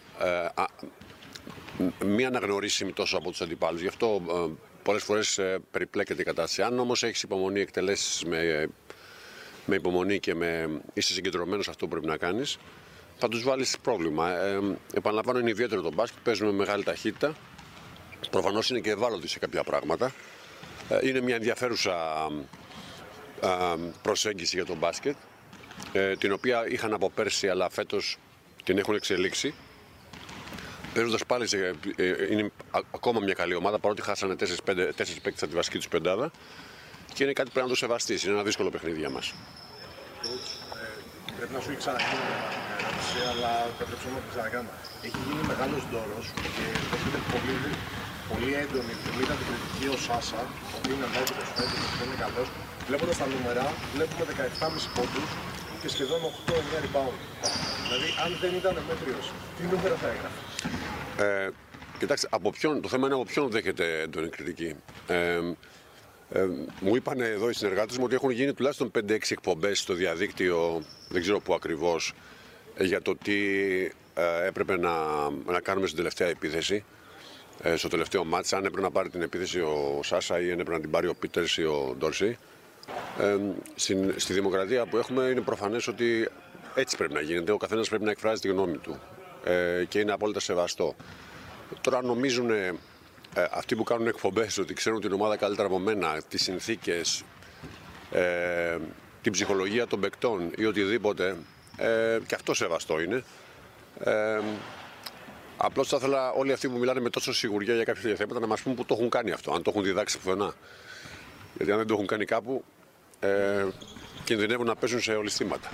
Speaker 6: μη αναγνωρίσιμη τόσο από τους αντιπάλους. Γι' αυτό πολλές φορές περιπλέκεται η κατάσταση. Αν όμως έχεις υπομονή, εκτελέσεις με υπομονή και είσαι συγκεντρωμένος σε αυτό που πρέπει να κάνεις, θα τους βάλεις πρόβλημα. Επαναλαμβάνω, είναι ιδιαίτερο το μπάσκετ, παίζουμε με μεγάλη ταχύτητα. Προφανώς είναι και ευάλωτοι σε κάποια πράγματα. Είναι μια ενδιαφέρουσα προσέγγιση για το μπάσκετ, την οποία είχαν από πέρσι, αλλά φέτος την έχουν εξελίξει. Παίζοντας πάλι, είναι ακόμα μια καλή ομάδα, παρότι χάσανε 4 παίκτες από τη βασική τους πεντάδα. Και είναι κάτι που πρέπει να το σεβαστείς. Είναι ένα δύσκολο παιχνίδι για μας.
Speaker 8: Πρέπει να σου έχει ξαναγίνει μια ερώτηση, αλλά πρέπει να το ξανακάνω. Έχει γίνει μεγάλος ντόρος και έχετε πολύ έντονη. Ήταν την κριτική ο Σάσα, ο οποίος είναι ανάγκη το σπέδι, δεν είναι καλός. Βλέποντας τα νούμερα, βλέπουμε 17,5 πόντους και σχεδόν 8-9 rebound. Δηλαδή, αν δεν ήταν μέτριος, τι νούμερα θα έγραφε?
Speaker 6: Κοιτάξτε, το θέμα είναι από ποιον δέχεται έντονη κριτική. Μου είπαν εδώ οι συνεργάτες μου ότι έχουν γίνει τουλάχιστον 5-6 εκπομπές στο διαδίκτυο, δεν ξέρω πού ακριβώς, για το τι έπρεπε να κάνουμε στην τελευταία επίθεση, στο τελευταίο μάτς, αν έπρεπε να πάρει την επίθεση ο Σάσα ή αν έπρεπε να την πάρει ο Πίτερς ή ο Ντόρση. Στη δημοκρατία που έχουμε είναι προφανές ότι έτσι πρέπει να γίνεται, ο καθένας πρέπει να εκφράζει τη γνώμη του και είναι απόλυτα σεβαστό. Τώρα νομίζουν αυτοί που κάνουν εκπομπές ότι ξέρουν την ομάδα καλύτερα από μένα, τις συνθήκες, την ψυχολογία των παικτών ή οτιδήποτε, και αυτό σεβαστό είναι. Απλώς θα ήθελα όλοι αυτοί που μιλάνε με τόσο σιγουριά για κάποια θέματα να μας πούν που το έχουν κάνει αυτό, αν το έχουν διδάξει πουθενά. Γιατί αν δεν το έχουν κάνει κάπου, κινδυνεύουν να πέσουν σε ολισθήματα.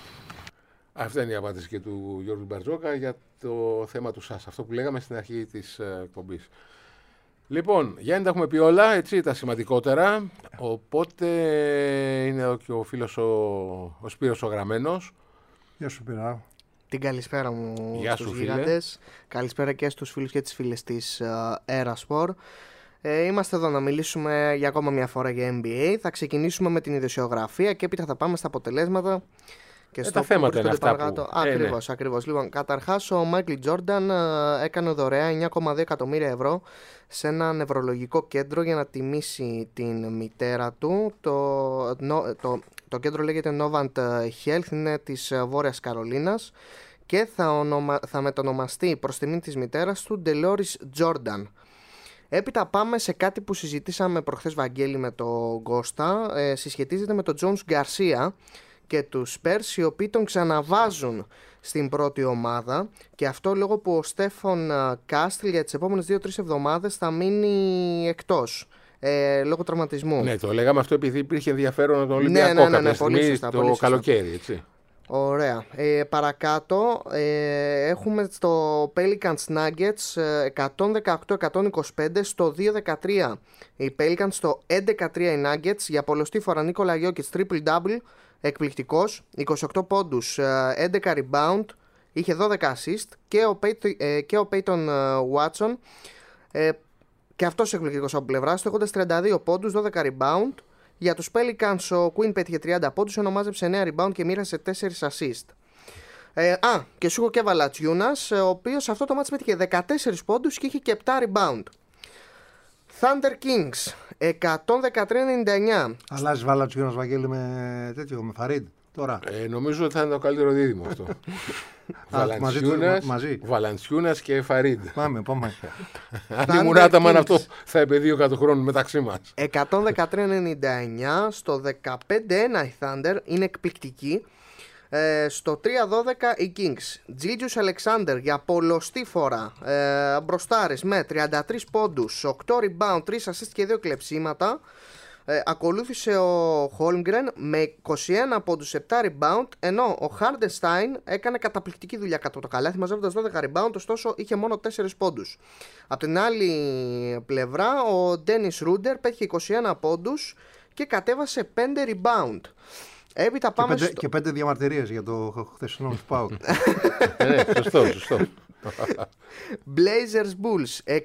Speaker 2: Αυτή είναι η απάντηση και του Γιώργου Μπαρτζόκα για το θέμα του ΣΑΣ, αυτό που λέγαμε στην αρχή της εκπομπής. Λοιπόν, Γιάννη, τα έχουμε πει όλα, έτσι, τα σημαντικότερα. Οπότε είναι εδώ και ο φίλος ο Σπύρος ο Γραμμένος.
Speaker 9: Γεια σου, Σπύρα.
Speaker 10: Την καλησπέρα μου στους
Speaker 2: γίγαντες.
Speaker 10: Καλησπέρα και στους φίλους και τις φίλες της Erasport. Είμαστε εδώ να μιλήσουμε για ακόμα μια φορά για NBA. Θα ξεκινήσουμε με την ειδησιογραφία και έπειτα θα πάμε στα αποτελέσματα. Και
Speaker 2: τα θέματα είναι αυτά που...
Speaker 10: Ακριβώς. Λοιπόν, καταρχάς ο Μάικλ Τζόρνταν έκανε δωρεά 9,2 εκατομμύρια ευρώ σε ένα νευρολογικό κέντρο για να τιμήσει την μητέρα του. Το κέντρο λέγεται Novant Health, είναι της Βόρειας Καρολίνας και θα μετονομαστεί προς τιμή της μητέρας του Ντελόρις Τζόρνταν. Έπειτα πάμε σε κάτι που συζητήσαμε προχθές, Βαγγέλη, με τον Κώστα. Συσχετίζεται με τον Τζόνς Γκαρσία και τους Spurs, οι οποίοι τον ξαναβάζουν στην πρώτη ομάδα, και αυτό λόγω που ο Στέφον Κάστλ για τις επόμενες 2-3 εβδομάδες θα μείνει εκτός λόγω τραυματισμού.
Speaker 2: Ναι, το λέγαμε αυτό επειδή υπήρχε ενδιαφέρον από τον Ολυμπιακό κάποια στιγμή το καλοκαίρι, έτσι.
Speaker 10: Ωραία. Παρακάτω έχουμε στο Pelicans Nuggets 118-125 στο 2-13 οι Pelicans, στο 11-3 οι Nuggets, για πολλωστή φορά Νίκολα Γιόκιτς triple-double, εκπληκτικός, 28 πόντους, 11 rebound, είχε 12 assist, και ο Peyton Watson και αυτός εκπληκτικός από πλευράς του, έχοντας 32 πόντους, 12 rebound. Για τους Pelicans ο Quinn πέτυχε 30 πόντους, ενώ μάζεψε 9 rebound και μοίρασε 4 assist. Και σου έχω και Valanciunas, ο οποίος αυτό το μάτς πέτυχε 14 πόντους και είχε και 7 rebound. Thunder Kings 113-99.
Speaker 9: Αλλάζει Valanciunas, Βαγγέλη, με τέτοιο, με Φαρίντ τώρα.
Speaker 2: Νομίζω ότι θα είναι το καλύτερο δίδυμο αυτό. Valanciunas και Φαρίντ.
Speaker 9: Πάμε.
Speaker 2: Αν ήμουν άταμαν, αυτό θα επαιδείω κάτω χρόνο μεταξύ μας.
Speaker 10: 113-99 στο 15-1 η Thunder, είναι εκπληκτική. Στο 3-12 οι Kings. Τζίλτζιους Αλεξάνδερ για πολλωστή φορά μπροστάρες με 33 πόντους, 8 rebound, 3 assist και 2 κλεψίματα. Ακολούθησε ο Holmgren με 21 πόντους, 7 rebound, ενώ ο Hardenstein έκανε καταπληκτική δουλειά κάτω από το καλάθι, μαζεύοντας 12 rebound, ωστόσο είχε μόνο 4 πόντους. Από την άλλη πλευρά ο Dennis Ruder πέτυχε 21 πόντους και κατέβασε 5 rebound. Έπειτα πάμε
Speaker 9: και 5 διαμαρτυρίες για το χθεσινό του ΠΑΟΚ.
Speaker 2: Σωστό.
Speaker 10: Blazers Bulls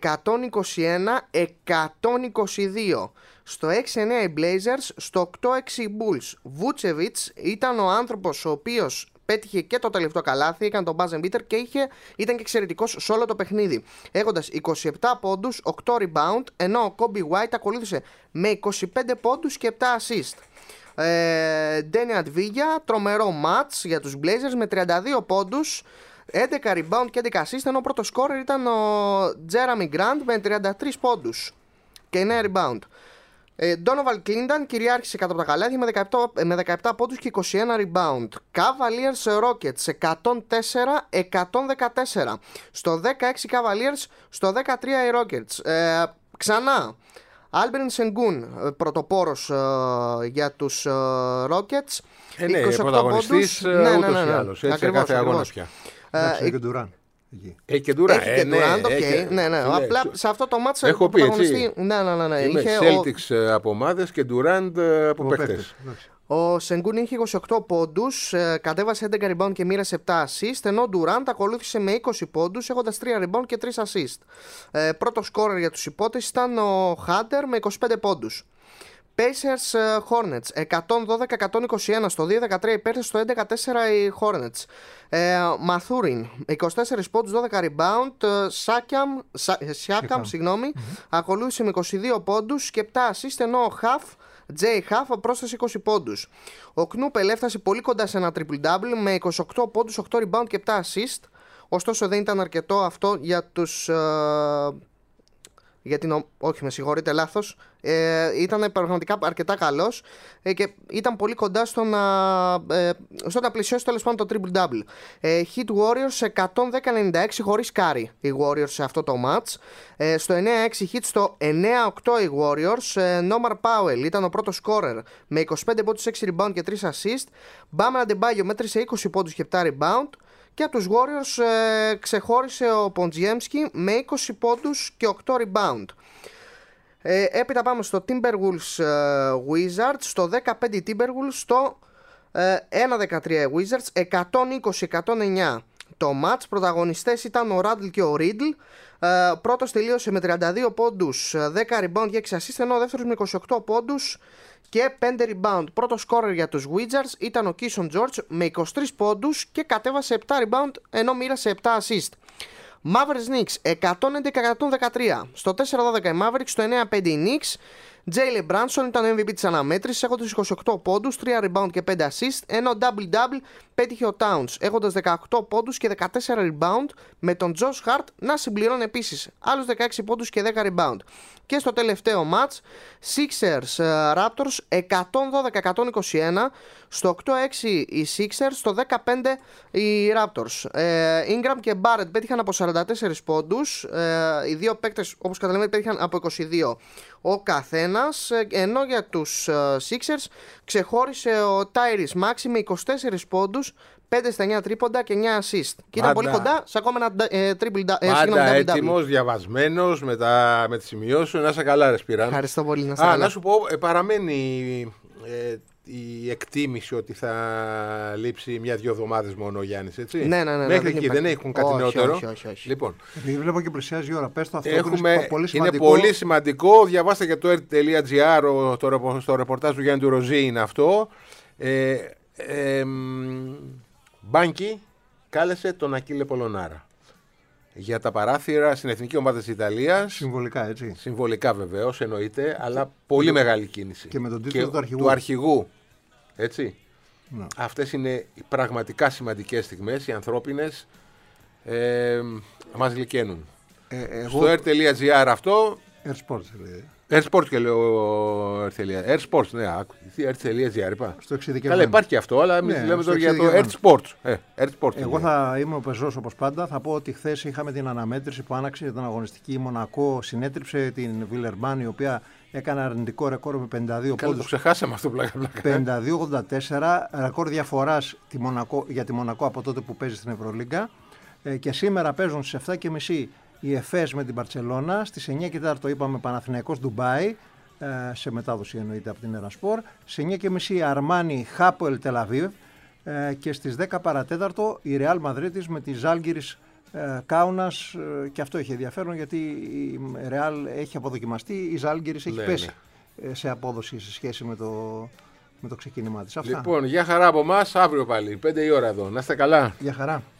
Speaker 10: 121-122. Στο 6-9 οι Blazers, στο 8-6 οι Bulls. Vucevic ήταν ο άνθρωπος ο οποίος πέτυχε και το τελευταίο καλάθι, έκανε τον buzzer beater και ήταν και εξαιρετικός σε όλο το παιχνίδι, έχοντας 27 πόντους, 8 rebound, ενώ ο Kobe White ακολούθησε με 25 πόντους και 7 assist. Ντένι Αντβίγια, τρομερό match για τους Blazers με 32 πόντους, 11 rebound και 11 assist, ενώ ο πρώτος scorer ήταν ο Jeremy Grant με 33 πόντους και 9 rebound. Donovan Clinton κυριάρχησε κάτω από τα καλάθια με 17 πόντους και 21 rebound. Cavaliers Rockets 104-114. Στο 16 Cavaliers, στο 13 οι Rockets. Ξανά Alberen Sengun, πρωτοπόρος για τους Rockets.
Speaker 2: Ναι, πρωταγωνιστής ούτως ή άλλως, έτσι, κάθε αγώνα πια.
Speaker 9: Έχει και Durant.
Speaker 2: Έχει και Durant.
Speaker 10: Απλά σε αυτό το μάτς
Speaker 2: έχω πει, έτσι.
Speaker 10: Ναι.
Speaker 2: Είχε Celtics από ομάδες και Durant από παίκτες.
Speaker 10: Ο Sengun είχε 28 πόντους, κατέβασε 11 rebound και μοίρασε 7 assist, ενώ ο Durant ακολούθησε με 20 πόντους, έχοντας 3 rebound και 3 assist. Πρώτος scorer για τους υπότες ήταν ο Hunter με 25 πόντους. Pacers Hornets 112-121 στο 2-13 οι Pacers, στο 11-4 οι Hornets. Μαθούριν 24 πόντους, 12 rebound. Siakam, συγγνώμη, ακολούθησε με 22 πόντους και 7 assist, ενώ ο Jay Huff πρόσθεσε 20 πόντους. Ο Κνούπελ έφτασε πολύ κοντά σε ένα triple-double με 28 πόντους, 8 rebound και 7 assist. Ωστόσο δεν ήταν αρκετό αυτό για τους... όχι, με συγχωρείτε, λάθος. Ήταν πραγματικά αρκετά καλός και ήταν πολύ κοντά στο να πλησιώσει τέλος πάντων το triple-double. Heat Warriors 110-96 χωρίς Curry οι Warriors σε αυτό το match. Στο 9-6 Heat, στο 9-8 οι Warriors. Νόμαρ Powell ήταν ο πρώτος scorer με 25 πόντους, 6 rebound και 3 assist. Bam Adebayo μέτρησε 20 πόντους και 7 rebound. Και από τους Warriors ξεχώρισε ο Ποντζιέμσκι με 20 πόντους και 8 rebound. Έπειτα πάμε στο Timberwolves Wizards. Στο 15 Timberwolves, στο 1-13 Wizards, 120-109 το match. Πρωταγωνιστές ήταν ο Randle και ο Riddle. Πρώτος τελείωσε με 32 πόντους, 10 rebound και 6 assist, ενώ ο δεύτερος με 28 πόντους και 5 rebound. Πρώτο scorer για τους Wizards ήταν ο Keyshawn George με 23 πόντους και κατέβασε 7 rebound, ενώ μοίρασε 7 assist. Mavericks Knicks 111-113. Στο 4-12 οι Mavericks, στο 9-5 οι Knicks. Jalen Brunson ήταν ο MVP της αναμέτρησης έχοντας 28 πόντους, 3 rebound και 5 assist, ενώ double-double πέτυχε ο Towns έχοντας 18 πόντους και 14 rebound, με τον Josh Hart να συμπληρώνει επίσης άλλους 16 πόντους και 10 rebound. Και στο τελευταίο match, Sixers Raptors 112-121, στο 8-6 οι Sixers, στο 15 οι Raptors. Ingram και Barrett πέτυχαν από 44 πόντους, οι δύο παίκτες όπως καταλαβαίνετε πέτυχαν από 22 ο καθένας, ενώ για τους Sixers ξεχώρισε ο Tyrese Maxey με 24 πόντους, 5 στα 9 τρίποντα και 9 assist. Και ήταν πολύ κοντά σε ακόμα ένα triple-double.
Speaker 2: Πάντα έτοιμος, διαβασμένος, με τις σημειώσεις σου. Να είσαι καλά, ρε Σπυράν.
Speaker 10: Ευχαριστώ πολύ. Να καλά.
Speaker 2: Να σου πω, παραμένει η εκτίμηση ότι θα λείψει 1-2 εβδομάδες μόνο ο Γιάννης, έτσι.
Speaker 10: Ναι.
Speaker 2: Μέχρι εκεί δεν έχουν κάτι νεότερο.
Speaker 10: Όχι.
Speaker 2: Λοιπόν,
Speaker 4: επειδή βλέπω και πλησιάζει η ώρα, πες το αυτό.
Speaker 2: Είναι
Speaker 4: πολύ σημαντικό.
Speaker 2: Είναι πολύ σημαντικό. Διαβάστε και το rt.gr, το ρεπορτάζ του Γιάννη του Ροζή είναι αυτό. Μπάνκι κάλεσε τον Ακίλε Πολωνάρα για τα παράθυρα στην εθνική ομάδα της Ιταλίας.
Speaker 4: Συμβολικά, έτσι.
Speaker 2: Συμβολικά βεβαίως, εννοείται, αλλά πολύ μεγάλη κίνηση.
Speaker 4: Και με τον τίτλο
Speaker 2: του αρχηγού. Έτσι. Ναι. Αυτές είναι οι πραγματικά σημαντικές στιγμές, οι ανθρώπινες. Μας γλυκαίνουν. Στο r.gr αυτό.
Speaker 4: Airsports λέει.
Speaker 2: Airsports και λέω Airsports, ναι, r.gr είπα.
Speaker 4: Στο εξειδικευμένο.
Speaker 2: Καλά, υπάρχει αυτό, αλλά εμείς λέμε τώρα για το Airsports.
Speaker 4: Εγώ θα είμαι ο πεζός όπως πάντα. Θα πω ότι χθες είχαμε την αναμέτρηση που άναξε την αγωνιστική. Η Μονακό συνέτριψε την Βιλερμπάν, η οποία έκανε αρνητικό ρεκόρ με 52 πόντους.
Speaker 2: Καλά, το ξεχάσαμε αυτό πλάκα.
Speaker 4: 52-84, ρεκόρ διαφοράς για τη Μονακό από τότε που παίζει στην Ευρωλίγκα. Και σήμερα παίζουν στις 7:30 η Εφές με την Μπαρτσελώνα, στις 9:15 είπαμε Παναθηναϊκός Ντουμπάι, σε μετάδοση εννοείται από την Ερασπορ, στις 9:30 η Αρμάνι Χάποελ Τελαβίβ και στις 10 παρατέταρτο η Ρεάλ Μαδρίτης με τη Ζάλγκιρις Κάουνας, και αυτό έχει ενδιαφέρον γιατί η Ρεάλ έχει αποδοκιμαστεί, η Ζάλγκιρις έχει πέσει σε απόδοση σε σχέση με το ξεκίνημά της. Αυτά.
Speaker 2: Λοιπόν, για χαρά από εμάς, αύριο πάλι, 5 η ώρα εδώ. Να είστε καλά.
Speaker 4: Για χαρά.